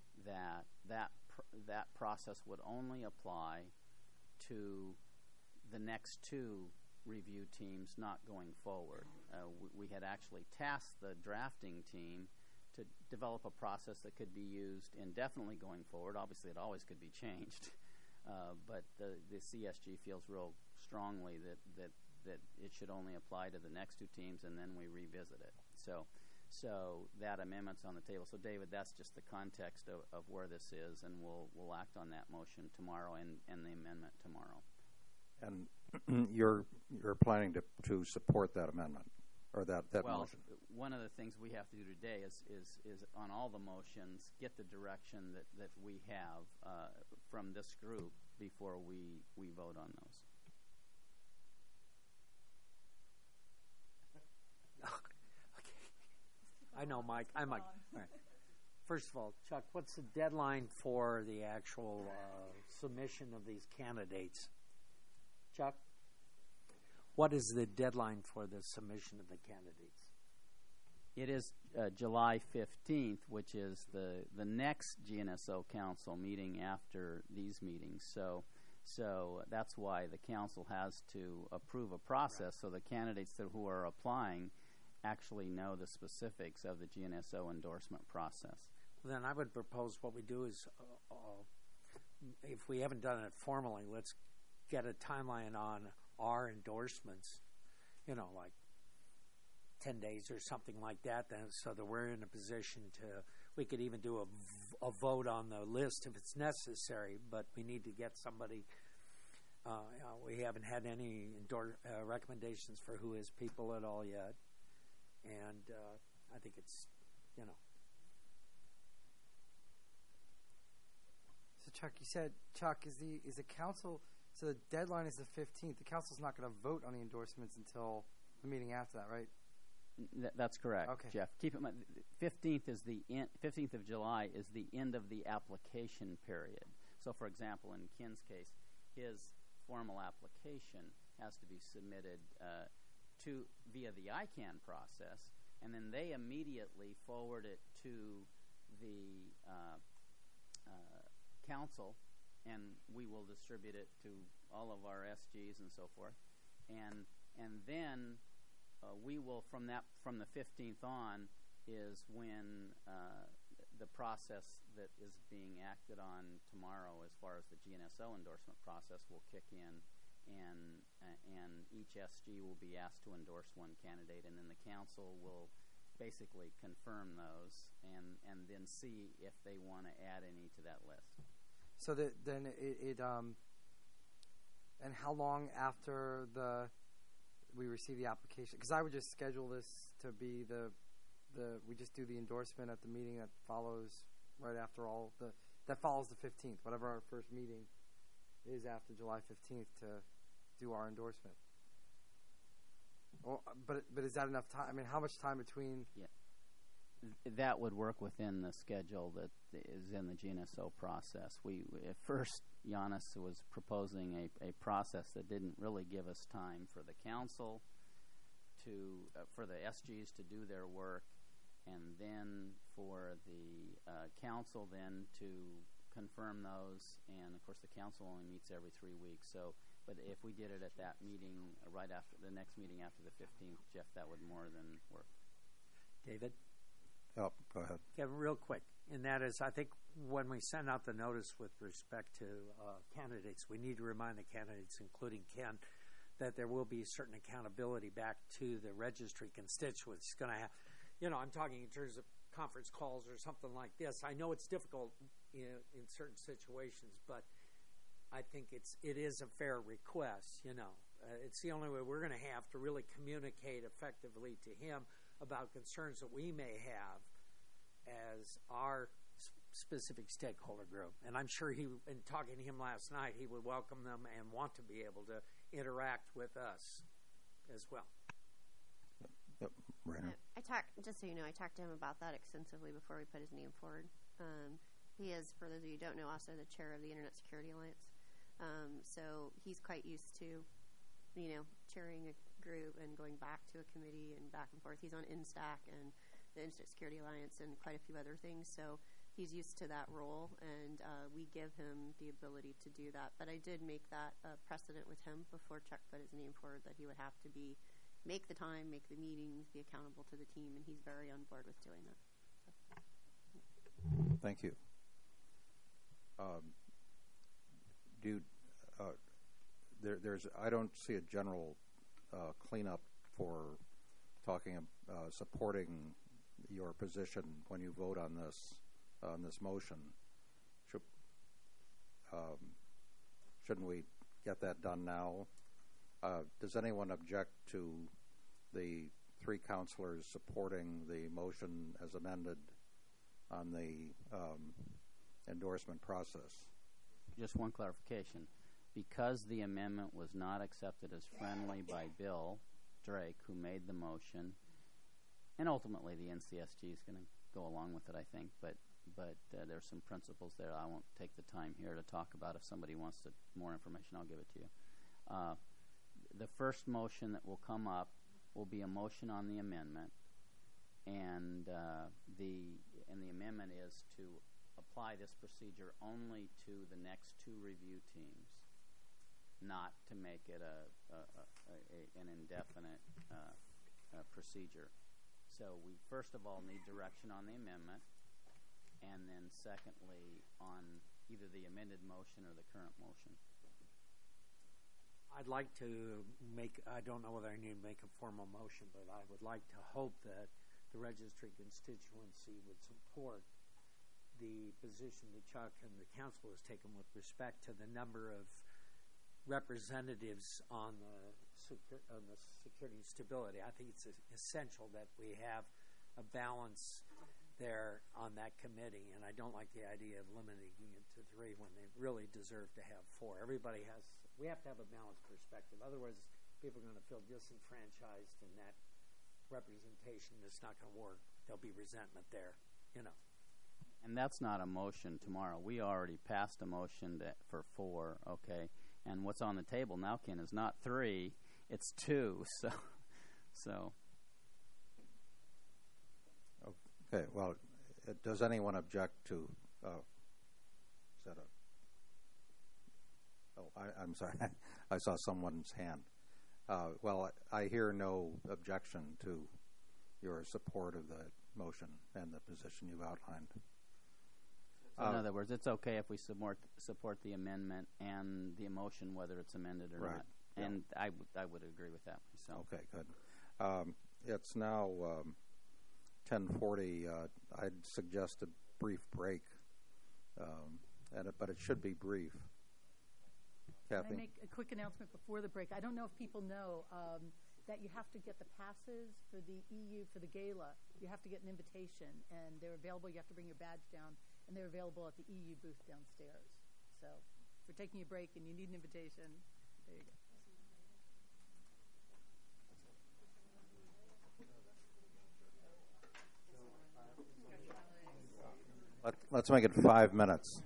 that process would only apply to the next 2 review teams not going forward. We had actually tasked the drafting team to develop a process that could be used indefinitely going forward. Obviously, it always could be changed, but the CSG feels real strongly that it should only apply to the next 2 teams, and then we revisit it. So that amendment's on the table. So, David, that's just the context of where this is, and we'll act on that motion tomorrow and the amendment tomorrow. And you're planning to support that amendment or that motion? Well, one of the things we have to do today is on all the motions get the direction that we have from this group before we vote on those. I know, Mike. I'm Mike. All right. First of all, Chuck, what's the deadline for the actual submission of these candidates? Chuck, what is the deadline for the submission of the candidates? It is July 15th, which is the next GNSO Council meeting after these meetings. So that's why the council has to approve a process so the candidates who are applying actually know the specifics of the GNSO endorsement process. Well, then I would propose what we do is, if we haven't done it formally, let's get a timeline on our endorsements, like 10 days or something like that, then, so that we're in a position to, we could even do a vote on the list if it's necessary, but we need to get somebody. We haven't had any recommendations for who is people at all yet, and I think it's, So Chuck, you said, is the council? So the deadline is the 15th. The council's not going to vote on the endorsements until the meeting after that, right? That's correct, Okay. Jeff. Keep in mind, 15th is the 15th of July is the end of the application period. So, for example, in Ken's case, his formal application has to be submitted via the ICANN process, and then they immediately forward it to the council, and we will distribute it to all of our SGs and so forth, and then we will from the 15th on is when the process that is being acted on tomorrow, as far as the GNSO endorsement process, will kick in, and each SG will be asked to endorse one candidate, and then the council will basically confirm those and then see if they want to add any to that list. So then and how long after we receive the application? Because I would just schedule this to be we just do the endorsement at the meeting that follows right after that follows the 15th, whatever our first meeting is after July 15th, to do our endorsement. But is that enough time? I mean, how much time between? Yeah. That would work within the schedule that is in the GNSO process. We at first, Giannis was proposing a process that didn't really give us time for the council for the SGs to do their work, and then for the council then to confirm those. And of course, the council only meets every 3 weeks. So, but if we did it at that meeting right after the next meeting after the 15th, Jeff, that would more than work. David? Oh, go ahead. Kevin, real quick, and that is, I think when we send out the notice with respect to candidates, we need to remind the candidates, including Ken, that there will be certain accountability back to the registry constituents. It's going to have, I'm talking in terms of conference calls or something like this. I know it's difficult in certain situations, but I think it is a fair request. It's the only way we're going to have to really communicate effectively to him about concerns that we may have as our specific stakeholder group. And I'm sure in talking to him last night, he would welcome them and want to be able to interact with us as well. Yep. Rainer. I talked to him about that extensively before we put his name forward. He is, for those of you who don't know, also the chair of the Internet Security Alliance. So he's quite used to, chairing a group and going back to a committee and back and forth. He's on INSTAC and the Internet Security Alliance and quite a few other things. So he's used to that role, and we give him the ability to do that. But I did make that a precedent with him before Chuck put his name forward, that he would have to make the time, make the meetings, be accountable to the team, and he's very on board with doing that. So. Thank you. I don't see a general cleanup for supporting your position when you vote on this motion. Shouldn't we get that done now? Does anyone object to the 3 counselors supporting the motion as amended on the endorsement process? Just one clarification. Because the amendment was not accepted as friendly by Bill Drake, who made the motion, and ultimately the NCSG is going to go along with it, I think, but there's some principles there I won't take the time here to talk about. If somebody wants more information, I'll give it to you. The first motion that will come up will be a motion on the amendment, and the amendment is to apply this procedure only to the next 2 review teams, not to make it an indefinite procedure. So we first of all need direction on the amendment, and then secondly on either the amended motion or the current motion. I'd like to I don't know whether I need to make a formal motion, but I would like to hope that the registry constituency would support the position that Chuck and the council has taken with respect to the number of representatives on the security and stability. I think it's essential that we have a balance there on that committee, and I don't like the idea of limiting it to 3 when they really deserve to have 4. We have to have a balanced perspective. Otherwise, people are going to feel disenfranchised in that representation. It's not going to work. There'll be resentment there, And that's not a motion tomorrow. We already passed a motion for 4, okay? And what's on the table now, Ken, is not 3, it's 2. So. Okay, well, does anyone object to set up? Oh, I'm sorry. I saw someone's hand. Well, I hear no objection to your support of the motion and the position you've outlined. So in other words, it's okay if we support the amendment and the motion, whether it's amended or right. not. And I would agree with that myself. Okay, good. It's now 10:40. I'd suggest a brief break, but it should be brief. Kathy? Can I make a quick announcement before the break? I don't know if people know that you have to get the passes for the EU, for the gala. You have to get an invitation, and they're available. You have to bring your badge down, and they're available at the EU booth downstairs. So if you're taking a break and you need an invitation, there you go. Let's make it 5 minutes.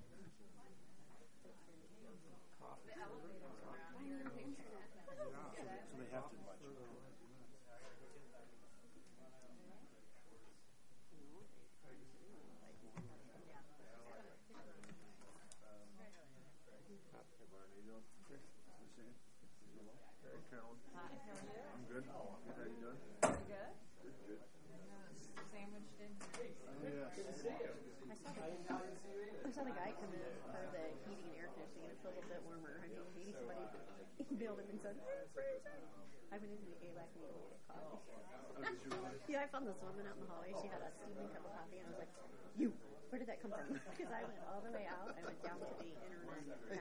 I saw the guy come in for the heating and air conditioning, and it felt a bit warmer. I mean, maybe somebody emailed him and said, I went into the gay last meeting to get coffee. Yeah, I found this woman out in the hallway. She had a steaming cup of coffee, and I was like, where did that come from? Because I went all the way out. I went down to the internet.